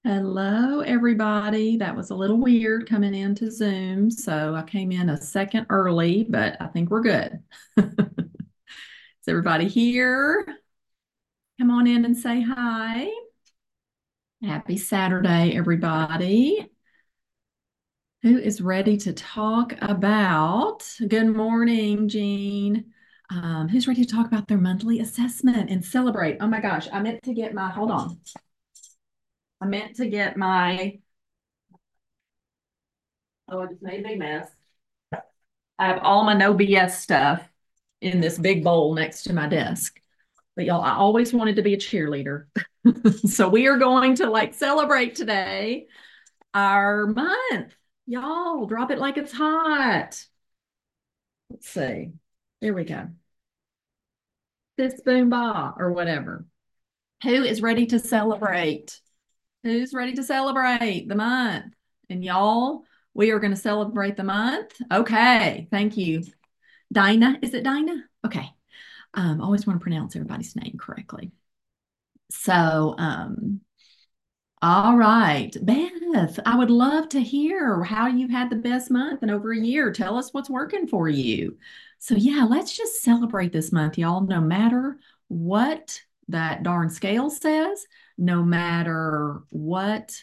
Hello, everybody. That was a little weird coming into Zoom, so I came in a second early, but I think we're good. Is everybody here? Come on in and say hi. Happy Saturday, everybody. Who is ready to talk about? Good morning, Jean. Who's ready to talk about their monthly assessment and celebrate? Oh my gosh, I meant to get my, hold on. I meant to get my, oh, I just made a big mess. I have all my no BS stuff in this big bowl next to my desk. But y'all, I always wanted to be a cheerleader. So we are going to celebrate today our month. Y'all, drop it like it's hot. Let's see. Here we go. This boom ba or whatever. Who is ready to celebrate? Who's ready to celebrate the month? And y'all, we are going to celebrate the month. Okay, thank you. Dinah, is it Dinah? Okay. Always want to pronounce everybody's name correctly. So, all right, Beth, I would love to hear how you've had the best month in over a year. Tell us what's working for you. So, yeah, let's just celebrate this month, y'all, no matter what that darn scale says, no matter what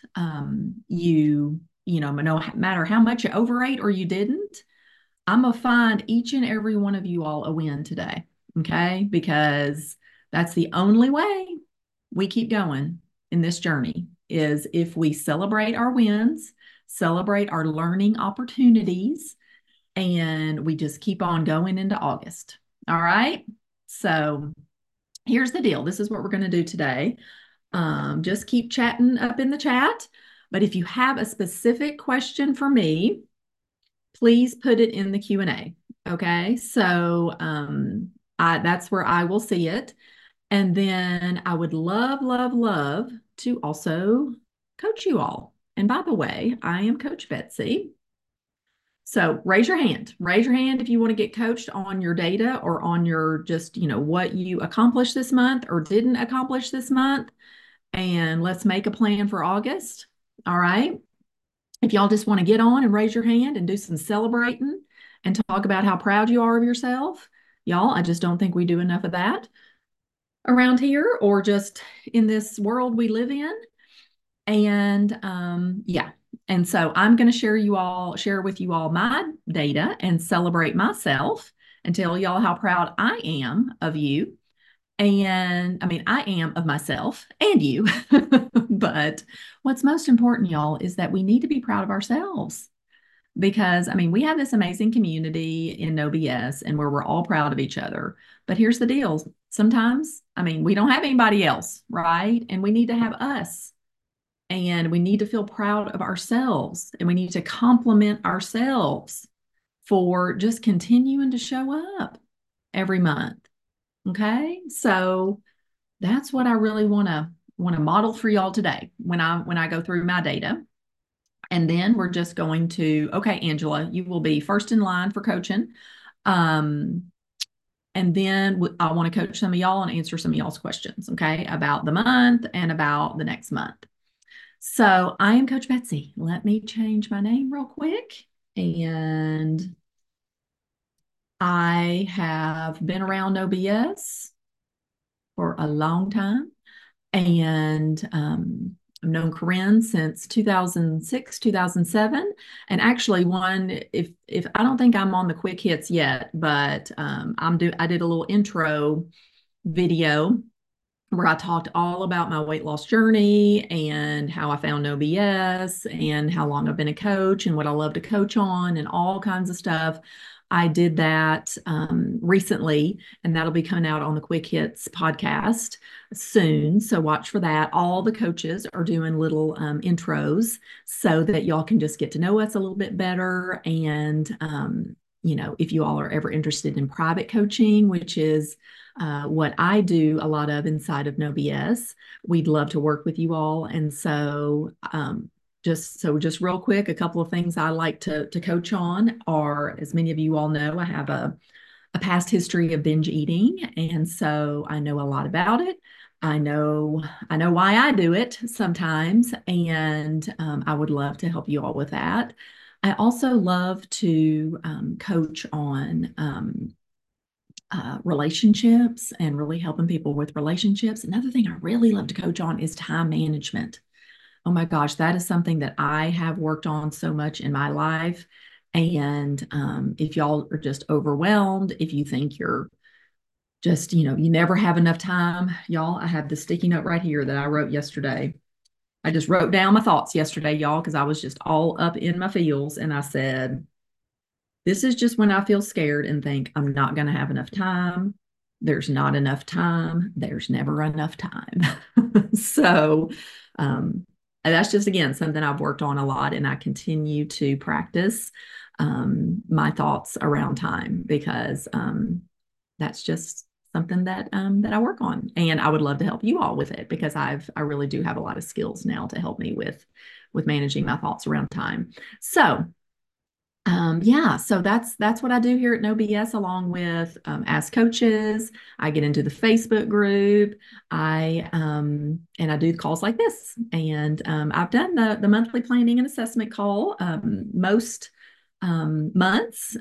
no matter how much you overate or you didn't, I'm gonna find each and every one of you all a win today. Okay, because that's the only way we keep going in this journey is if we celebrate our wins, celebrate our learning opportunities, and we just keep on going into August. All right. So here's the deal. This is what we're going to do today. Just keep chatting up in the chat. But if you have a specific question for me, please put it in the Q&A. Okay. So that's where I will see it. And then I would love, love, love to also coach you all. And by the way, I am Coach Betsy. So raise your hand. Raise your hand if you want to get coached on your data or on your just, what you accomplished this month or didn't accomplish this month. And let's make a plan for August. All right. If y'all just want to get on and raise your hand and do some celebrating and talk about how proud you are of yourself, y'all, I just don't think we do enough of that around here or just in this world we live in. And yeah, and so I'm going to share with you all my data and celebrate myself and tell y'all how proud I am of you. And I mean, I am of myself and you. But what's most important, y'all, is that we need to be proud of ourselves because I mean, we have this amazing community in No BS and where we're all proud of each other. But here's the deal. Sometimes, I mean, we don't have anybody else, right? And we need to have us. And we need to feel proud of ourselves and we need to compliment ourselves for just continuing to show up every month. Okay? So that's what I really want to model for y'all today when I go through my data. And then we're just going to, okay, Angela, you will be first in line for coaching. Um, and then I want to coach some of y'all and answer some of y'all's questions, okay, about the month and about the next month. So I am Coach Betsy. Let me change my name real quick. And I have been around No BS for a long time. And I've known Corinne since 2006, 2007. And actually if I don't think I'm on the quick hits yet, but I did a little intro video where I talked all about my weight loss journey and how I found No BS and how long I've been a coach and what I love to coach on and all kinds of stuff. I did that recently, and that'll be coming out on the Quick Hits podcast soon. So watch for that. All the coaches are doing little intros so that y'all can just get to know us a little bit better. And, if you all are ever interested in private coaching, which is what I do a lot of inside of No BS, we'd love to work with you all. And so, just real quick, a couple of things I like to coach on are, as many of you all know, I have a past history of binge eating, and so I know a lot about it. I know, I know why I do it sometimes, and I would love to help you all with that. I also love to coach on relationships and really helping people with relationships. Another thing I really love to coach on is time management. Oh my gosh, that is something that I have worked on so much in my life. And if y'all are just overwhelmed, if you think you're just, you never have enough time, y'all, I have the sticky note right here that I wrote yesterday. I just wrote down my thoughts yesterday, y'all, because I was just all up in my feels. And I said, this is just when I feel scared and think I'm not going to have enough time. There's not enough time. There's never enough time. So that's just, again, something I've worked on a lot, and I continue to practice my thoughts around time because that's just something that I work on, and I would love to help you all with it because I really do have a lot of skills now to help me with managing my thoughts around time. So yeah, so that's what I do here at No BS, along with Ask Coaches. I get into the Facebook group. And I do calls like this, and I've done the monthly planning and assessment call most months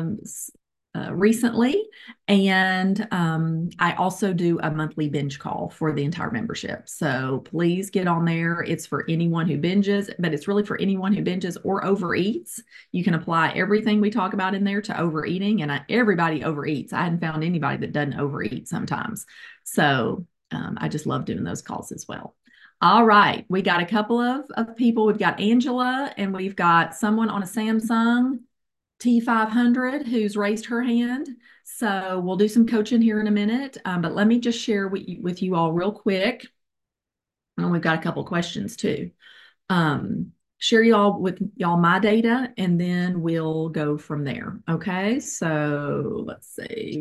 recently, and I also do a monthly binge call for the entire membership. So please get on there. It's for anyone who binges, but it's really for anyone who binges or overeats. You can apply everything we talk about in there to overeating, and everybody overeats. I hadn't found anybody that doesn't overeat sometimes. So I just love doing those calls as well. All right, we got a couple of people. We've got Angela, and we've got someone on a Samsung T500 who's raised her hand. So we'll do some coaching here in a minute, but let me just share with you all real quick. And we've got a couple questions too. Share with y'all my data, and then we'll go from there. Okay, so let's see,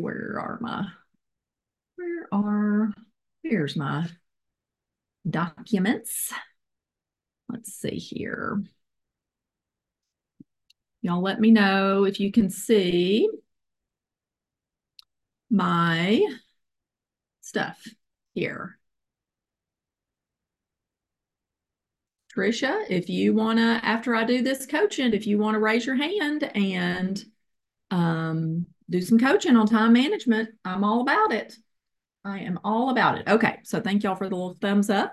here's my documents. Let's see here. Y'all let me know if you can see my stuff here. Trisha, if you want to, after I do this coaching, if you want to raise your hand and do some coaching on time management, I'm all about it. I am all about it. Okay, so thank y'all for the little thumbs up.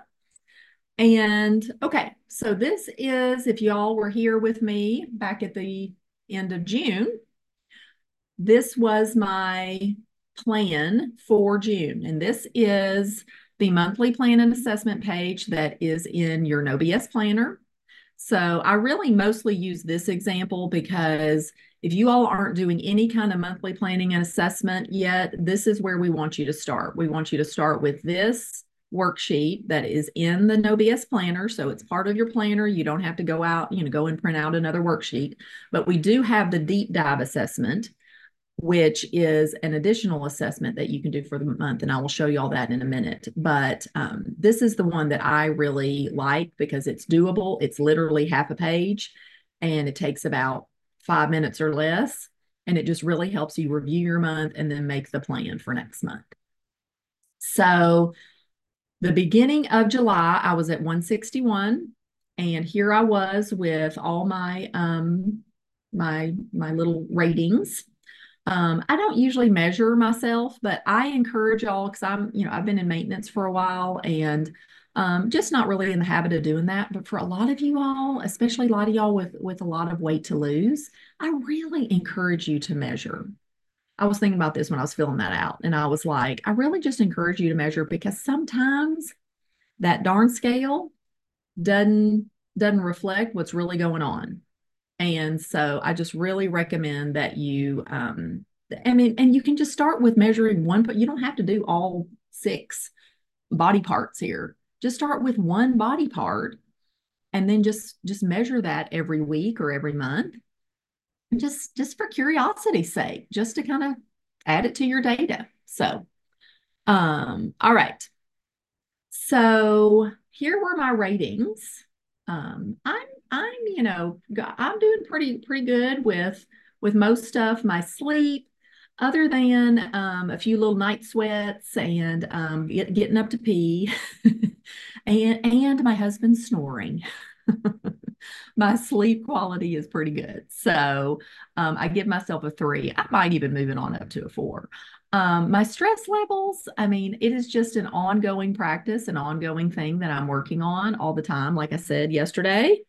And okay, so this is, if y'all were here with me back at the end of June, this was my plan for June. And this is the monthly plan and assessment page that is in your No BS planner. So I really mostly use this example because if you all aren't doing any kind of monthly planning and assessment yet, this is where we want you to start. We want you to start with this worksheet that is in the No BS planner. So it's part of your planner. You don't have to go out, go and print out another worksheet. But we do have the deep dive assessment, which is an additional assessment that you can do for the month. And I will show you all that in a minute. But this is the one that I really like because it's doable. It's literally half a page, and it takes about 5 minutes or less. And it just really helps you review your month and then make the plan for next month. So the beginning of July, I was at 161. And here I was with all my my little ratings. I don't usually measure myself, but I encourage y'all because I've been in maintenance for a while and just not really in the habit of doing that. But for a lot of you all, especially a lot of y'all with a lot of weight to lose, I really encourage you to measure. I was thinking about this when I was filling that out, and I was like, I really just encourage you to measure because sometimes that darn scale doesn't reflect what's really going on. And so I just really recommend that you, and you can just start with measuring one, but you don't have to do all 6 body parts here. Just start with one body part and then just measure that every week or every month. And just for curiosity's sake, just to kind of add it to your data. So, all right. So here were my ratings. I'm doing pretty good with most stuff. My sleep, other than a few little night sweats and getting up to pee and my husband snoring. My sleep quality is pretty good. So I give myself a 3. I might even move it on up to a 4. My stress levels, I mean, it is just an ongoing practice, an ongoing thing that I'm working on all the time. Like I said yesterday,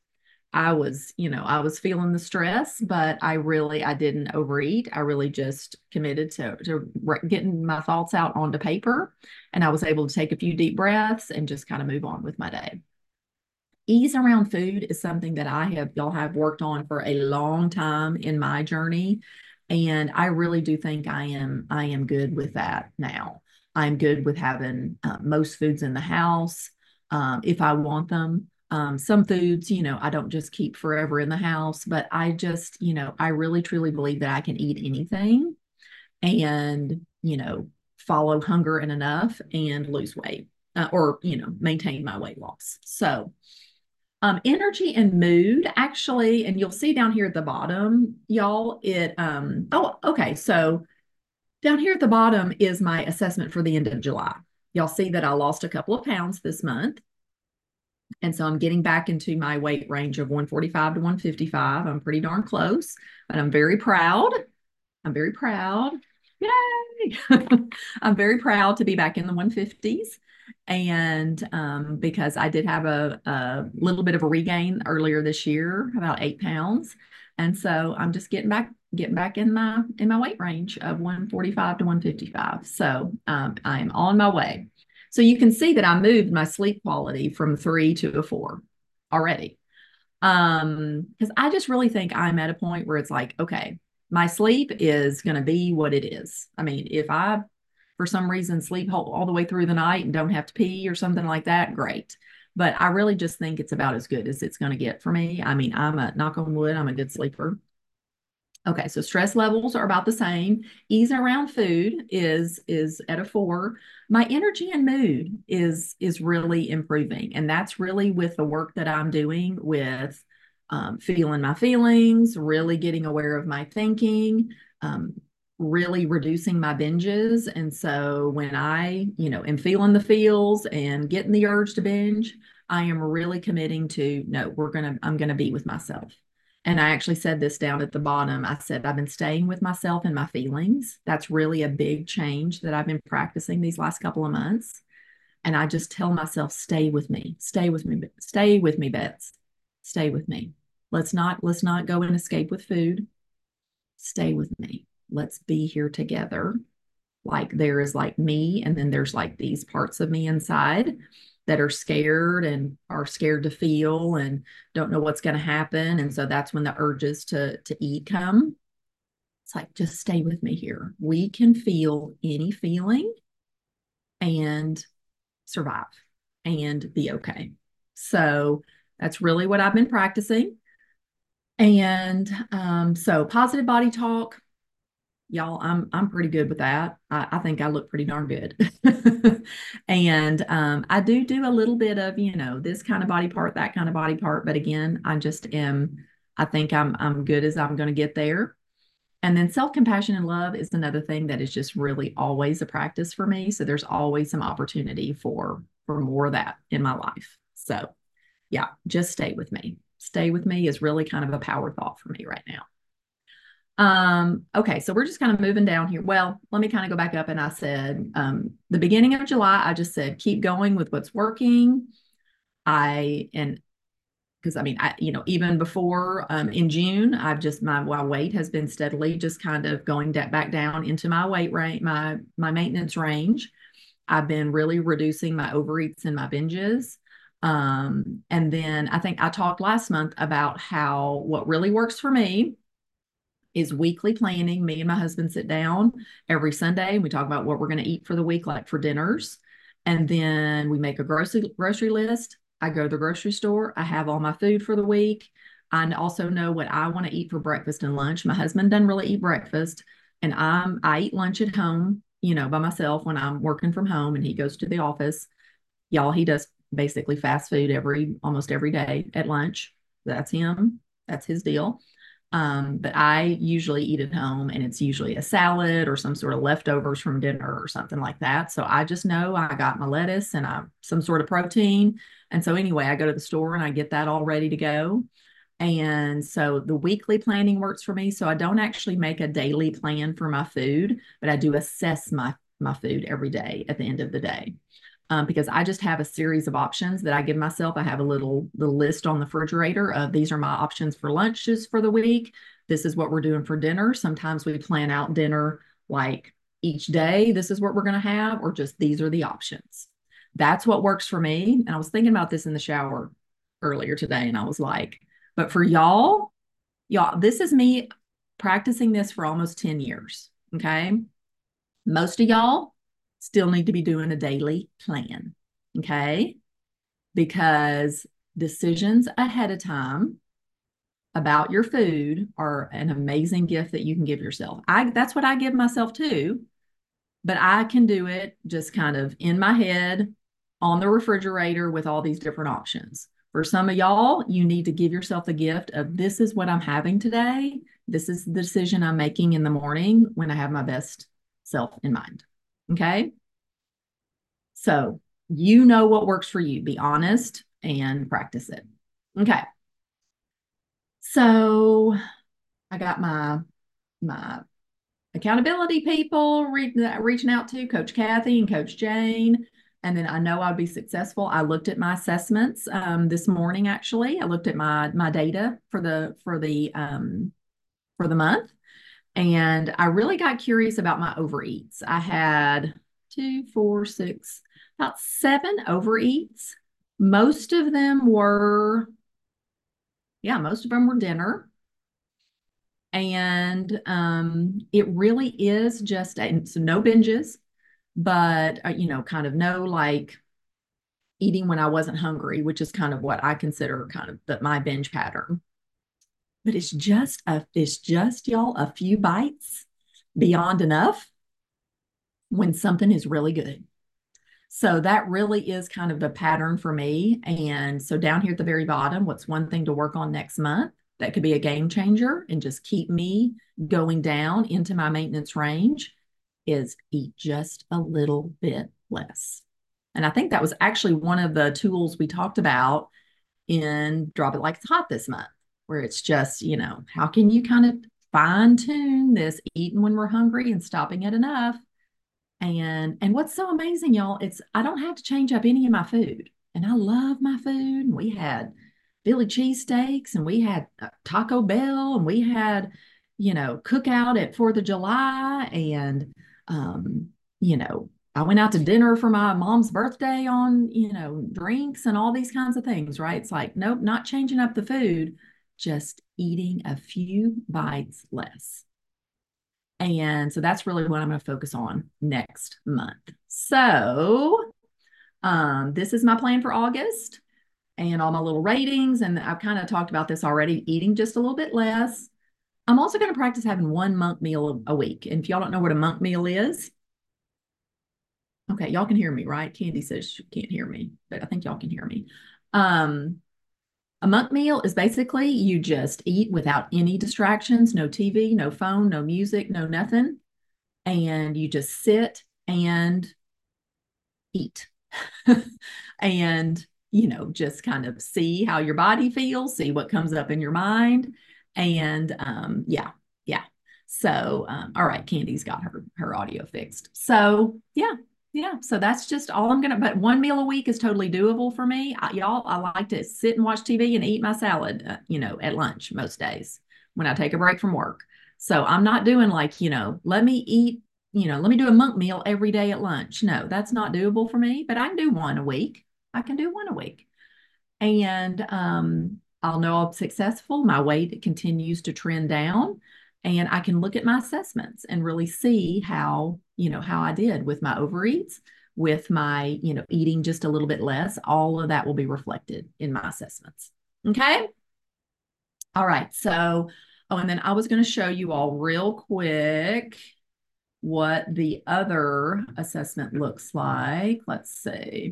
I was feeling the stress, but I didn't overeat. I really just committed to getting my thoughts out onto paper, and I was able to take a few deep breaths and just kind of move on with my day. Ease around food is something that y'all have worked on for a long time in my journey. And I really do think I am good with that now. I'm good with having most foods in the house if I want them. Some foods, I don't just keep forever in the house, but I really truly believe that I can eat anything and, follow hunger and enough and lose weight or, maintain my weight loss. So, energy and mood, actually, and you'll see down here at the bottom, y'all, okay. So down here at the bottom is my assessment for the end of July. Y'all see that I lost a couple of pounds this month. And so I'm getting back into my weight range of 145 to 155. I'm pretty darn close, but I'm very proud. I'm very proud. Yay! I'm very proud to be back in the 150s. And because I did have a little bit of a regain earlier this year, about 8 pounds. And so I'm just getting back in my weight range of 145 to 155. So I'm on my way. So you can see that I moved my sleep quality from 3 to a 4 already. Because I just really think I'm at a point where it's like, okay, my sleep is going to be what it is. I mean, if I, for some reason, sleep all the way through the night and don't have to pee or something like that, great. But I really just think it's about as good as it's going to get for me. I mean, knock on wood, I'm a good sleeper. Okay, so stress levels are about the same. Ease around food is at a 4. My energy and mood is really improving, and that's really with the work that I'm doing with feeling my feelings, really getting aware of my thinking, really reducing my binges. And so when I, am feeling the feels and getting the urge to binge, I am really committing to no, I'm gonna be with myself. And I actually said this down at the bottom. I said, I've been staying with myself and my feelings. That's really a big change that I've been practicing these last couple of months. And I just tell myself, stay with me, stay with me, stay with me, Bets, stay with me. Let's not go and escape with food. Stay with me. Let's be here together. Like there is like me, and then there's like these parts of me inside that are scared and are scared to feel and don't know what's going to happen. And so that's when the urges to eat come. It's like, just stay with me here. We can feel any feeling and survive and be okay. So that's really what I've been practicing. And so positive body talk, y'all, I'm pretty good with that. I think I look pretty darn good. And I do a little bit of, this kind of body part, that kind of body part. But again, I think I'm good as I'm going to get there. And then self-compassion and love is another thing that is just really always a practice for me. So there's always some opportunity for more of that in my life. So yeah, just stay with me. Stay with me is really kind of a power thought for me right now. Okay, so we're just kind of moving down here. Well, let me kind of go back up, and I said, the beginning of July, I just said, keep going with what's working. And because I mean, even before, in June, my weight has been steadily just kind of going back down into my weight range, my maintenance range. I've been really reducing my overeats and my binges. And then I think I talked last month about how what really works for me is weekly planning. Me and my husband sit down every Sunday and we talk about what we're going to eat for the week, like for dinners. And then we make a grocery list. I go to the grocery store. I have all my food for the week. I also know what I want to eat for breakfast and lunch. My husband doesn't really eat breakfast, and I eat lunch at home, by myself when I'm working from home, and he goes to the office. Y'all, he does basically fast food almost every day at lunch. That's him. That's his deal. But I usually eat at home and it's usually a salad or some sort of leftovers from dinner or something like that. So I just know I got my lettuce and some sort of protein. And so anyway, I go to the store and I get that all ready to go. And so the weekly planning works for me. So I don't actually make a daily plan for my food, but I do assess my food every day at the end of the day. Because I just have a series of options that I give myself. I have a little list on the refrigerator of these are my options for lunches for the week. This is what we're doing for dinner. Sometimes we plan out dinner like each day. This is what we're going to have, or just these are the options. That's what works for me. And I was thinking about this in the shower earlier today, and I was like, but for y'all, this is me practicing this for almost 10 years. Okay. Most of y'all still need to be doing a daily plan. Okay. Because decisions ahead of time about your food are an amazing gift that you can give yourself. That's what I give myself too, but I can do it just kind of in my head on the refrigerator with all these different options. For some of y'all, you need to give yourself the gift of this is what I'm having today. This is the decision I'm making in the morning when I have my best self in mind. Okay. So you know what works for you. Be honest and practice it. Okay. So I got my accountability people reaching out to Coach Kathy and Coach Jane. And then I know I'll be successful. I looked at my assessments this morning. Actually, I looked at my data for the month, and I really got curious about my overeats. I had two, four, six, about seven overeats. Most of them were, yeah, most of them were dinner. And it really is just so no binges, but kind of no like eating when I wasn't hungry, which is kind of what I consider kind of my binge pattern. But it's just y'all a few bites beyond enough when something is really good. So that really is kind of the pattern for me. And so down here at the very bottom, what's one thing to work on next month that could be a game changer and just keep me going down into my maintenance range is eat just a little bit less. And I think that was actually one of the tools we talked about in Drop It Like It's Hot this month, where it's just, how can you kind of fine tune this eating when we're hungry and stopping at enough? And what's so amazing, y'all, it's I don't have to change up any of my food. And I love my food. And we had Philly cheesesteaks and we had Taco Bell and we had, cookout at 4th of July. And, I went out to dinner for my mom's birthday on, drinks and all these kinds of things, right? It's like, nope, not changing up the food, just eating a few bites less. And so that's really what I'm going to focus on next month. So this is my plan for August and all my little ratings. And I've kind of talked about this already, eating just a little bit less. I'm also going to practice having one monk meal a week. And if y'all don't know what a monk meal is, okay, y'all can hear me, right? Candy says she can't hear me, but I think y'all can hear me. A monk meal is basically you just eat without any distractions, no TV, no phone, no music, no nothing. And you just sit and eat and just kind of see how your body feels, see what comes up in your mind. And yeah. So all right, Candy's got her audio fixed. So yeah, so that's just all I'm gonna, but one meal a week is totally doable for me. Y'all, I like to sit and watch TV and eat my salad at lunch most days when I take a break from work. So I'm not doing like, let me eat, let me do a monk meal every day at lunch. No, that's not doable for me, but I can do one a week. I can do one a week. And I'll know I'm successful. My weight continues to trend down. And I can look at my assessments and really see how I did with my overeats, with my, eating just a little bit less. All of that will be reflected in my assessments. Okay. All right. So, oh, and then I was going to show you all real quick what the other assessment looks like. Let's see.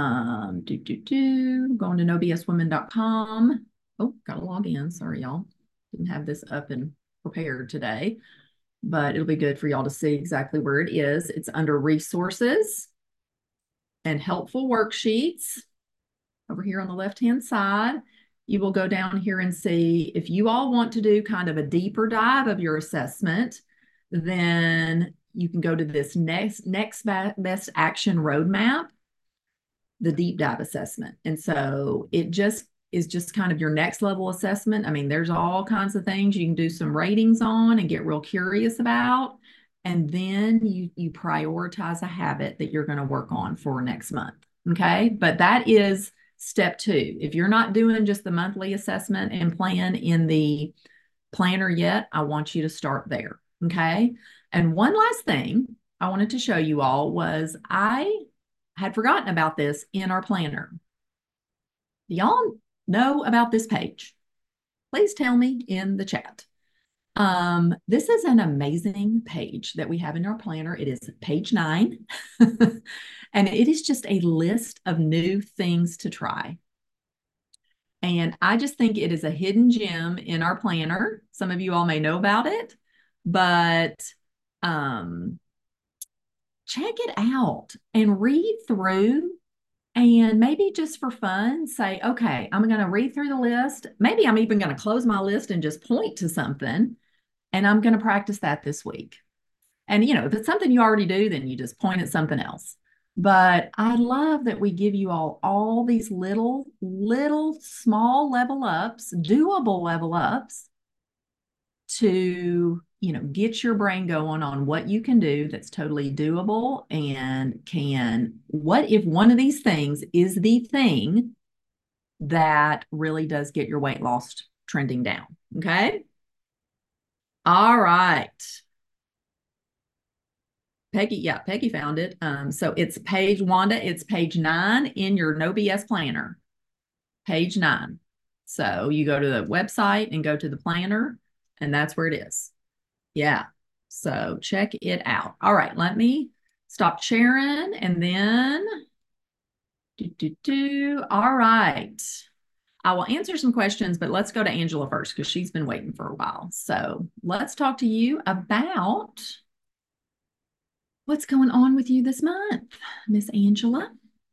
Going to nobswomen.com. Oh, gotta log in. Sorry, y'all. Didn't have this up and prepared today, but it'll be good for y'all to see exactly where it is. It's under resources and helpful worksheets over here on the left-hand side. You will go down here and see if you all want to do kind of a deeper dive of your assessment, then you can go to this next best action roadmap, the deep dive assessment. And so it just is just kind of your next level assessment. I mean, there's all kinds of things you can do some ratings on and get real curious about. And then you prioritize a habit that you're going to work on for next month. Okay. But that is step 2. If you're not doing just the monthly assessment and plan in the planner yet, I want you to start there. Okay. And one last thing I wanted to show you all was I had forgotten about this in our planner. Do y'all know about this page? Please tell me in the chat. This is an amazing page that we have in our planner. It is page 9, and it is just a list of new things to try. And I just think it is a hidden gem in our planner. Some of you all may know about it, but check it out and read through, and maybe just for fun, say, okay, I'm going to read through the list. Maybe I'm even going to close my list and just point to something, and I'm going to practice that this week. And, if it's something you already do, then you just point at something else. But I love that we give you all these little small level ups, doable level ups to, get your brain going on what you can do that's totally doable, and what if one of these things is the thing that really does get your weight loss trending down. Okay. All right. Peggy found it. So it's Wanda, it's page 9 in your No BS planner. Page 9. So you go to the website and go to the planner, and that's where it is. Yeah. So check it out. All right. Let me stop sharing, and then all right. I will answer some questions, but let's go to Angela first because she's been waiting for a while. So let's talk to you about what's going on with you this month, Miss Angela.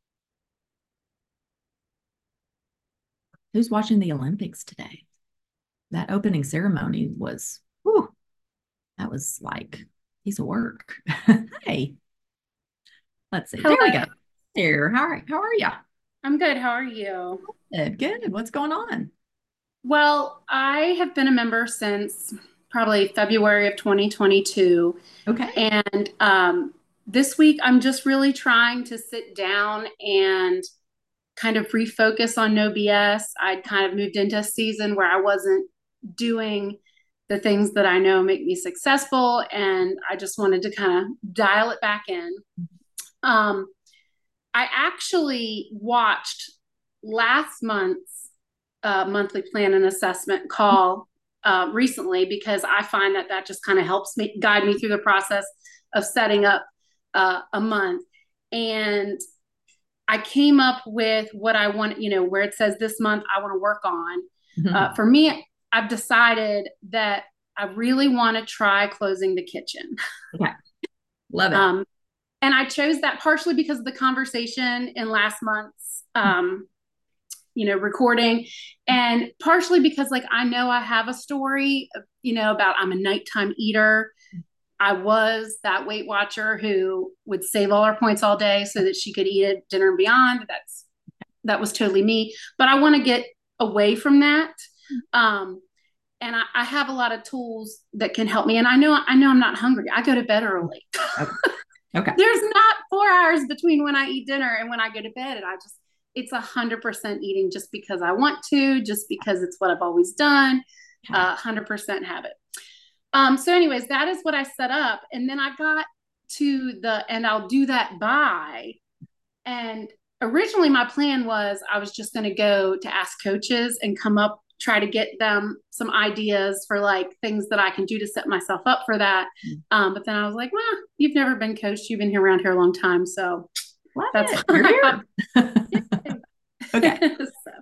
Who's watching the Olympics today? That opening ceremony was, whew, that was like a piece of work. Hey, let's see. Hello. There we go. There. How are you? I'm good. How are you? Good. What's going on? Well, I have been a member since probably February of 2022. Okay. And this week, I'm just really trying to sit down and kind of refocus on No BS. I'd kind of moved into a season where I wasn't doing the things that I know make me successful. And I just wanted to kind of dial it back in. Um, I actually watched last month's monthly plan and assessment call recently because I find that just kind of helps me guide me through the process of setting up a month. And I came up with what I want, where it says this month I want to work on. For me, I've decided that I really want to try closing the kitchen. Okay. Love it. And I chose that partially because of the conversation in last month's, recording, and partially because I know I have a story, about I'm a nighttime eater. I was that Weight Watcher who would save all her points all day so that she could eat at dinner and beyond. That was totally me, but I want to get away from that. And I have a lot of tools that can help me. And I know I'm not hungry. I go to bed early. Okay. There's not 4 hours between when I eat dinner and when I go to bed. And it's 100% eating just because I want to, just because it's what I've always done, 100% habit. So anyways, that is what I set up. And then I got to and I'll do that by, and originally my plan was I was just going to go to Ask Coaches and try to get them some ideas for things that I can do to set myself up for that. But then I was like, well, you've never been coached. You've been around here a long time. So that's here. Okay.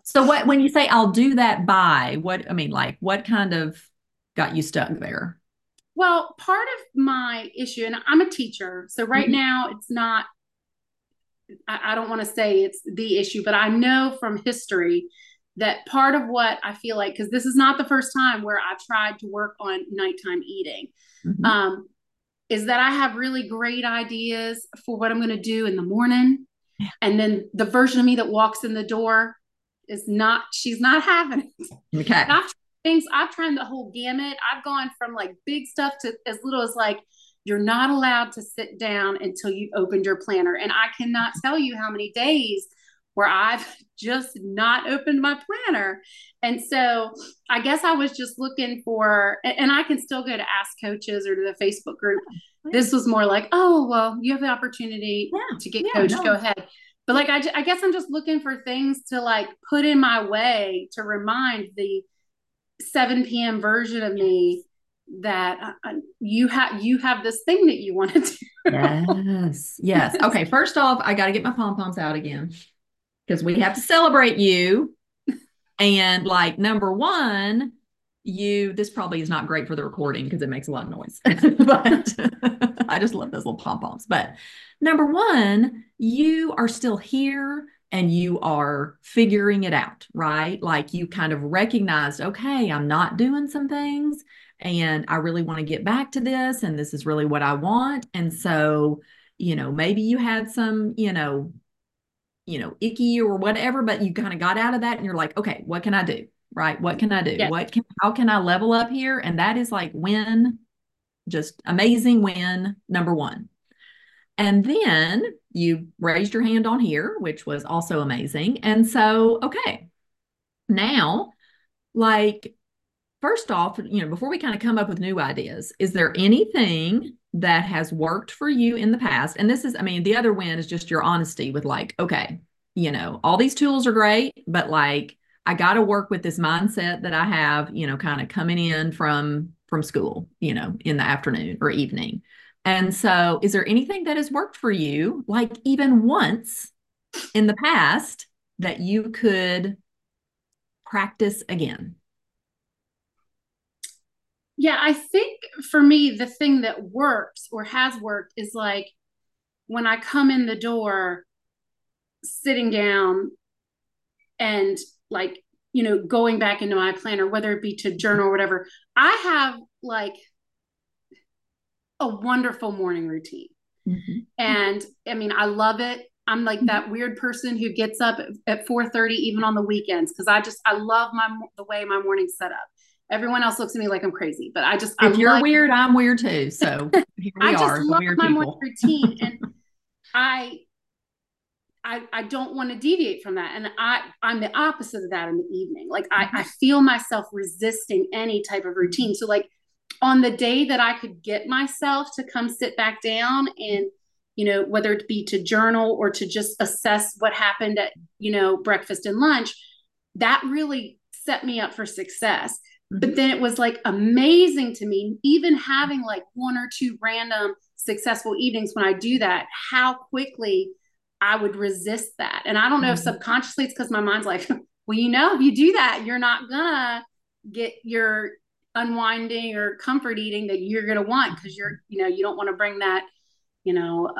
So what, when you say I'll do that by, what, I mean, like, what kind of got you stuck there? Well, part of my issue, and I'm a teacher, so right Mhm. now it's not, I don't want to say it's the issue, but I know from history that part of what I feel like, because this is not the first time where I've tried to work on nighttime eating, Mhm. um, is that I have really great ideas for what I'm going to do in the morning. And then the version of me that walks in the door is not, she's not having it. Okay. I've things, I've tried the whole gamut. I've gone from like big stuff to as little as like, you're not allowed to sit down until you opened your planner. And I cannot tell you how many days where I've just not opened my planner. And so I guess I was just looking for, and I can still go to Ask Coaches or to the Facebook group. Yeah. This was more like, oh, well, you have the opportunity Yeah. to get Yeah. coached, go No. ahead. But like, I guess I'm just looking for things to like put in my way to remind the 7 p.m. version of me that you have this thing that you want to Yes. Yes. do. Okay. First off, I got to get my pom poms out again because we have to celebrate you. And like number one, this probably is not great for the recording because it makes a lot of noise, but I just love those little pom poms. But number one, you are still here and you are figuring it out, right? Like you kind of recognized, okay, I'm not doing some things and I really want to get back to this. And this is really what I want. And so, maybe you had some, icky or whatever, but you kind of got out of that and you're like, okay, what can I do? Right? What can I do? Yes. How can I level up here? And that is like win, just amazing win number one. And then you raised your hand on here, which was also amazing. And so, okay, now, like, first off, before we kind of come up with new ideas, is there anything that has worked for you in the past? And this is, I mean, the other win is just your honesty with like, okay, all these tools are great, but like I got to work with this mindset that I have, kind of coming in from school, in the afternoon or evening. And so, is there anything that has worked for you, like even once in the past, that you could practice again? Yeah, I think for me, the thing that works or has worked is like when I come in the door, sitting down and like, going back into my planner, whether it be to journal or whatever, I have like a wonderful morning routine. Mhm. And I mean, I love it. I'm like that weird person who gets up at 4:30 even on the weekends because I love the way my morning's set up. Everyone else looks at me like I'm crazy, but I If you're like weird, I'm weird too. So here we I just are, the love weird my morning people. routine, and I I don't want to deviate from that. And I'm the opposite of that in the evening. Like I feel myself resisting any type of routine. So like on the day that I could get myself to come sit back down and, whether it be to journal or to just assess what happened at, breakfast and lunch, that really set me up for success. But Mhm. then it was like amazing to me, even having like one or two random successful evenings when I do that, how quickly I would resist that. And I don't know if Mhm. subconsciously it's because my mind's like, well, if you do that, you're not gonna get your unwinding or comfort eating that you're gonna want because you don't want to bring that, you know,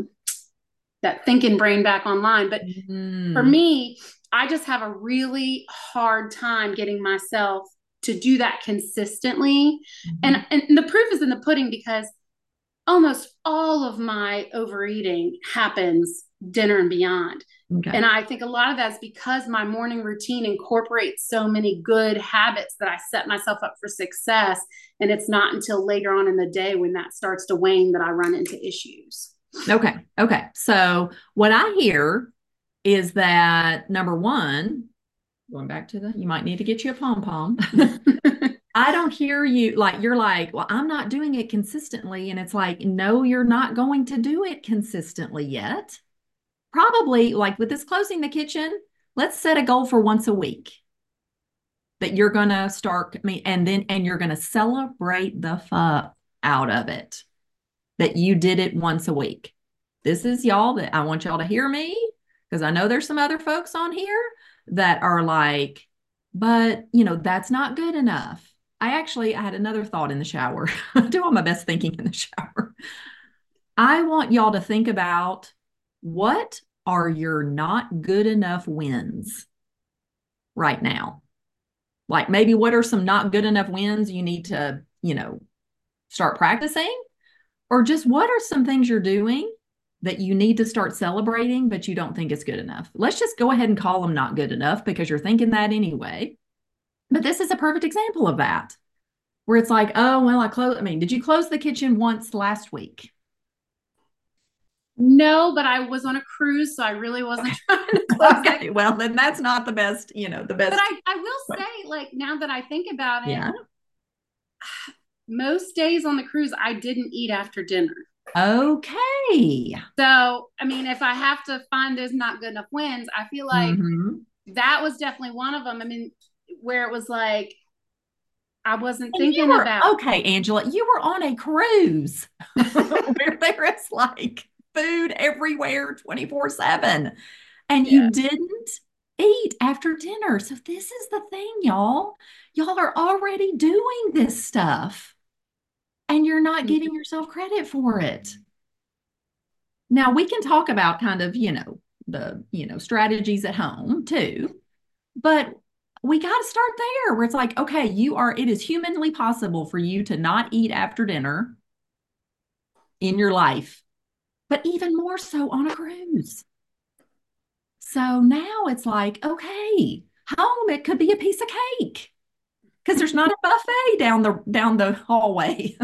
that thinking brain back online. But for Mhm. me, I just have a really hard time getting myself to do that consistently. And Mhm. and the proof is in the pudding because almost all of my overeating happens dinner and beyond. And Okay. I think a lot of that's because my morning routine incorporates so many good habits that I set myself up for success. And it's not until later on in the day when that starts to wane that I run into issues. Okay. Okay. So what I hear is that number one, going back to you might need to get you a pom pom. I don't hear you like you're like, well, I'm not doing it consistently. And it's like, no, you're not going to do it consistently yet. Probably like with this closing the kitchen, let's set a goal for once a week that you're gonna start. I mean, and you're gonna celebrate the fuck out of it that you did it once a week. This is y'all that I want y'all to hear me Because I know there's some other folks on here that are like, but you know, that's not good enough. I had another thought in the shower. I do all my best thinking in the shower. I want y'all to think about what are your not good enough wins right now? Like maybe what are some not good enough wins you need to, you know, start practicing? Or just what are some things you're doing that you need to start celebrating, but you don't think it's good enough? Let's just go ahead and call them not good enough because you're thinking that anyway. But this is a perfect example of that, where it's like, oh, well, I mean, did you close the kitchen once last week? No, but I was on a cruise, so I really wasn't trying to close Okay, well, then that's not the best, you know, the best. But I will say, like, now that I think about it, Yeah. most days on the cruise, I didn't eat after dinner. Okay. So, I mean, if I have to find those not good enough wins, I feel like that was definitely one of them. I mean, where it was like, I wasn't And you thinking were, about. okay, Angela, you were on a cruise where there is like food everywhere 24/7, and Yeah. you didn't eat after dinner. So this is the thing, y'all. Y'all are already doing this stuff and you're not giving yourself credit for it. Now we can talk about kind of, you know, the, you know, strategies at home too, but we got to start there where it's like, okay, it is humanly possible for you to not eat after dinner in your life, but even more so on a cruise. So now it's like, okay, home, it could be a piece of cake because there's not a buffet down the hallway.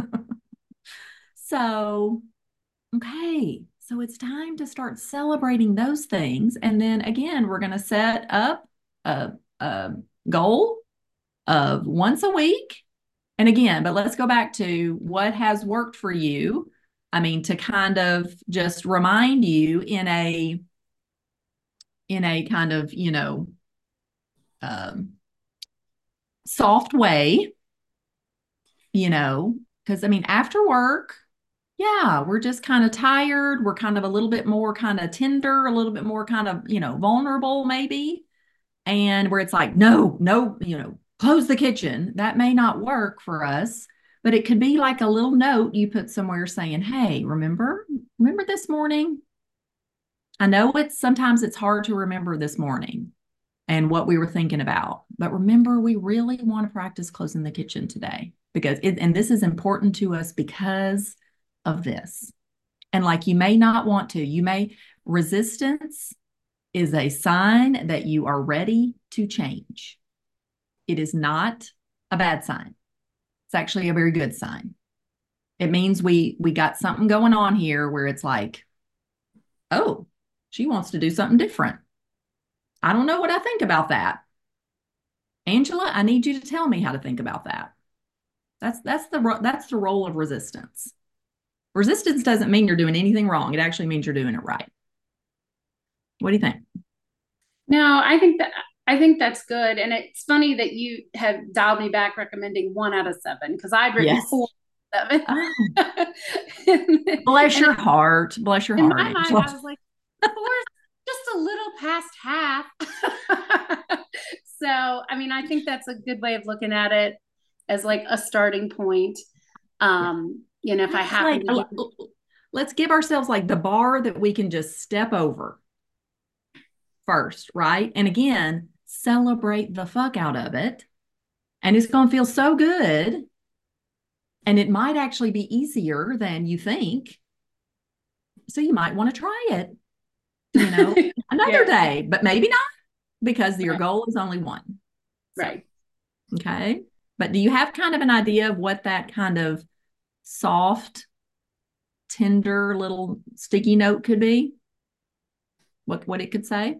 So, okay. So it's time to start celebrating those things. And then again, we're going to set up a goal of once a week. And again, but let's go back to what has worked for you. I mean, to kind of just remind you in a kind of, you know, um, soft way, you know, because I mean, after work, yeah, we're just kind of tired. We're kind of a little bit more kind of tender, a little bit more kind of, you know, vulnerable maybe. And where it's like, no, no, you know, close the kitchen. That may not work for us, but it could be like a little note you put somewhere saying, hey, remember this morning? I know sometimes it's hard to remember this morning and what we were thinking about, but remember, we really want to practice closing the kitchen today and this is important to us because of this. And like you may not want to, resistance is a sign that you are ready to change. It is not a bad sign. It's actually a very good sign. It means we got something going on here where it's like, oh, she wants to do something different. I don't know what I think about that. Angela, I need you to tell me how to think about that. That's the role of resistance. Resistance doesn't mean you're doing anything wrong. It actually means you're doing it right. What do you think? No, I think that's good. And it's funny that you have dialed me back recommending 1 out of 7 because I'd written Yes. 4 out of 7. Bless your heart. Bless your in heart, my mind, Angela. I was like, 4's just a little past half. So, I mean, I think that's a good way of looking at it as like a starting point. You know, if I happen Like, to let's give ourselves like the bar that we can just step over first, right? And again, celebrate the fuck out of it. And it's going to feel so good. And it might actually be easier than you think. So you might want to try it, you know, another day, but maybe not because your goal is only one. So, right. Okay. But do you have kind of an idea of what that kind of soft, tender little sticky note could be? What it could say?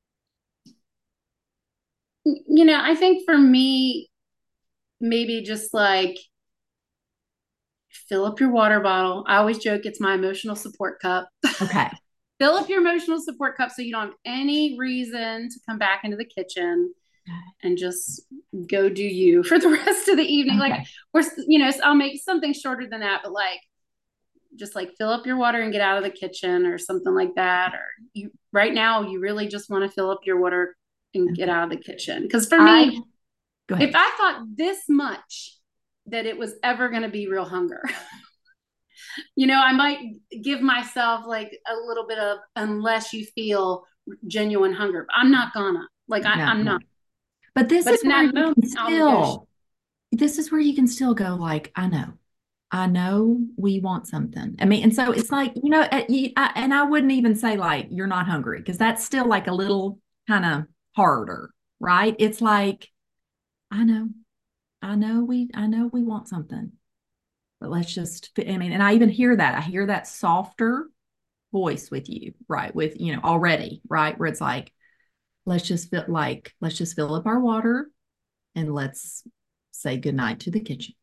You know, I think for me, maybe just like fill up your water bottle. I always joke it's my emotional support cup. Okay. Fill up your emotional support cup so you don't have any reason to come back into the kitchen and just go do you for the rest of the evening. Okay. Like we're, you know, I'll make something shorter than that, but like just like fill up your water and get out of the kitchen or something like that. Or you right now you really just want to fill up your water and get Okay. out of the kitchen. Because for I me, Go if ahead. I thought this much that it was ever going to be real hunger, I might give myself like a little bit of unless you feel genuine hunger. I'm not gonna like No, I'm no. not. But this But is in where that you moment, can I'll negotiate. still, this is where you can still go like, I know we want something. I mean, and so it's like, and I wouldn't even say like, you're not hungry because that's still like a little kind of harder, right? It's like, I know, I know we want something, but let's just, I mean, and I even hear that. I hear that softer voice with you, right? With, already, right? Where it's like, let's just fill up our water and let's say goodnight to the kitchen.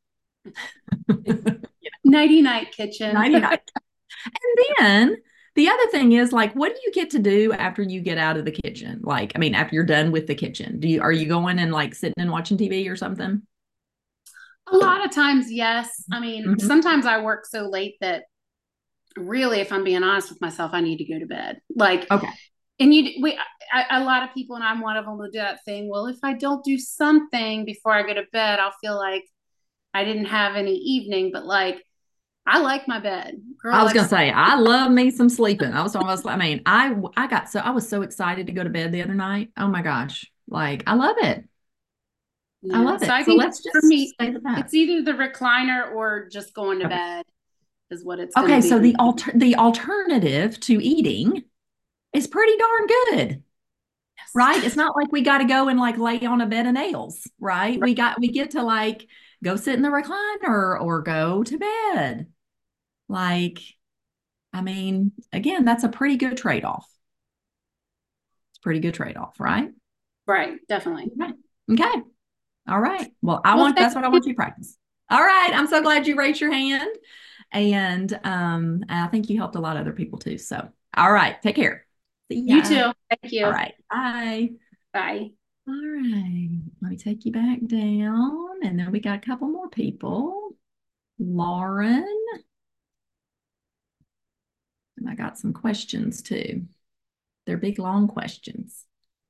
Nighty night kitchen. Nighty night. And then the other thing is like, what do you get to do after you get out of the kitchen? Like, I mean, after you're done with the kitchen, are you going and like sitting and watching TV or something? A lot of times, yes. I mean, Hmm. sometimes I work so late that really, if I'm being honest with myself, I need to go to bed. Like, Okay. and a lot of people, and I'm one of them, will do that thing. Well, if I don't do something before I go to bed, I'll feel like I didn't have any evening. But like, I like my bed. Girl I was gonna likes. say I love me some sleeping. I was almost, I mean, I was so excited to go to bed the other night. Oh my gosh. Like I love it. I Yeah. love So it. I So think let's for just me, stay with that. it's either the recliner or just going to Okay. bed is what it's going to Okay, so be. the alternative to eating is pretty darn good, right? It's not like we got to go and like lay on a bed of nails, right? We get to like go sit in the recliner or go to bed. Like, I mean, again, that's a pretty good trade-off. It's a pretty good trade-off, right? Right. Definitely. Okay. Okay. All right. Well, Well, thank that's what I you. want you to practice. All right. I'm so glad you raised your hand. And I think you helped a lot of other people too. So, all right. Take care. See You ya. too. Thank All you. right. Bye. Bye. All right. Let me take you back down. And then we got a couple more people. Lauren. And I got some questions too. They're big, long questions.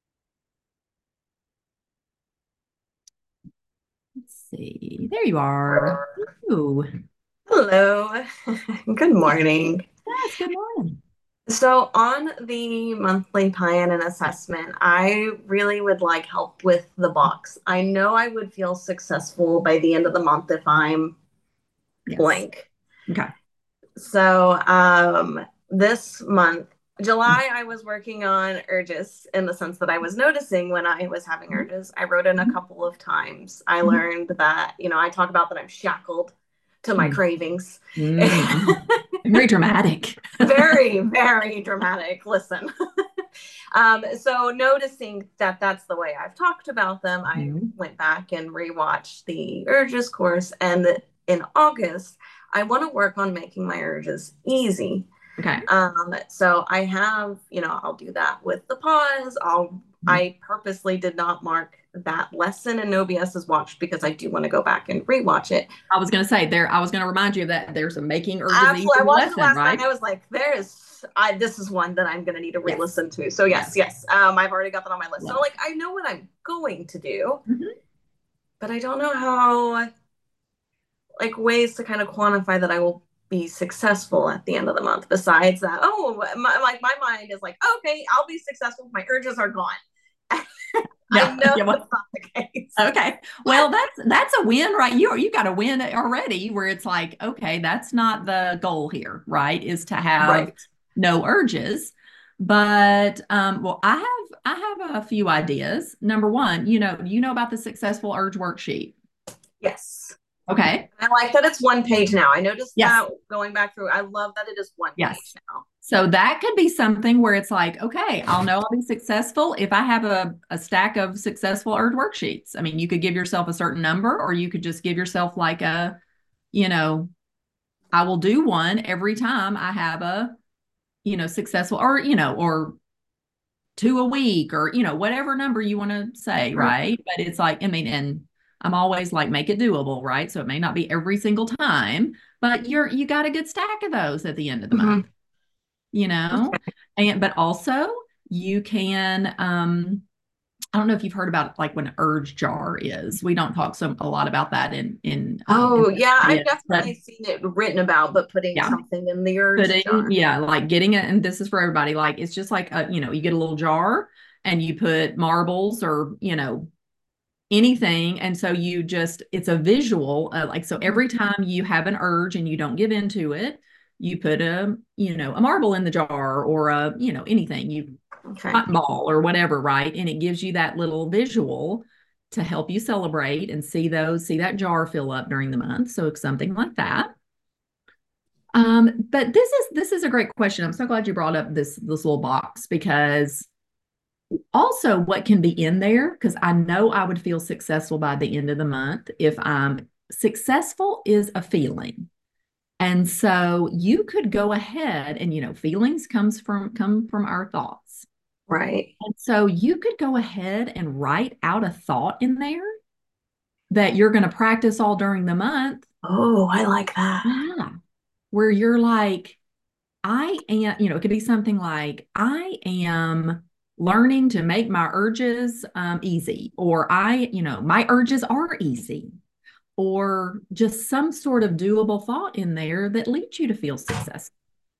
Let's see. There you are. Ooh. Hello. Good Yes. morning. Yes. Good morning. So, on the monthly plan and assessment, I really would like help with the box. I know I would feel successful by the end of the month if I'm Yes. blank. Okay. So, this month, July, I was working on urges in the sense that I was noticing when I was having Mhm. urges. I wrote in a couple of times. I Mhm. learned that, I talk about that I'm shackled to my Mhm. cravings. Mhm. Very dramatic. Very, very dramatic. Listen. So noticing that that's the way I've talked about them, I Mhm. went back and rewatched the urges course. And in August, I want to work on making my urges easy. Okay. So I have, I'll do that with the pause. Mhm. I purposely did not mark that lesson in No BS is watched because I do want to go back and rewatch it. I was going to say there, I was going to remind you of that. There's a making urges Absolutely. I easy watched it lesson, last night and right? I was like, this is one that I'm going to need to Yes. re-listen to. So Yes. yes. I've already got that on my list. So Love like, I know what I'm going to do, it. Mhm. but I don't know how, like ways to kind of quantify that I will be successful at the end of the month. Besides that, my mind is like, okay, I'll be successful if my urges are gone. I Yeah. know Yeah. that's Well, not the case. okay. Well, that's a win, right? You got a win already where it's like, okay, that's not the goal here, right? Is to have Right. no urges. But well, I have a few ideas. Number one, you know about the successful urge worksheet. Yes. Okay. I like that it's one page now. I noticed Yes. that going back through. I love that it is one page Yes. now. So that could be something where it's like, okay, I'll know I'll be successful if I have a stack of successful urge worksheets. I mean, you could give yourself a certain number, or you could just give yourself like you know, I will do one every time I have successful, or, or two a week, or, whatever number you want to say, right? But it's like, I mean, and I'm always like, make it doable, right? So it may not be every single time, but you got a good stack of those at the end of the Mm-hmm. month, you know? And but also you can I don't know if you've heard about like what an urge jar is. We don't talk a lot about that in Oh, yeah, I've but definitely seen it written about, but putting yeah, something in the urge putting jar. yeah, like getting it, and this is for everybody. Like it's just like you get a little jar and you put marbles or anything, and so you just it's a visual like so every time you have an urge and you don't give into it, you put a marble in the jar or anything you Okay. cotton ball or whatever, right? And it gives you that little visual to help you celebrate and see that jar fill up during the month. So it's something like that. But this is a great question. I'm so glad you brought up this little box because also what can be in there, because I know I would feel successful by the end of the month if I'm successful is a feeling. And so you could go ahead and feelings come from our thoughts. Right. And so you could go ahead and write out a thought in there that you're going to practice all during the month. Oh, I like that. Yeah. Where you're like, I am, it could be something like, I am learning to make my urges easy, or my urges are easy, or just some sort of doable thought in there that leads you to feel successful.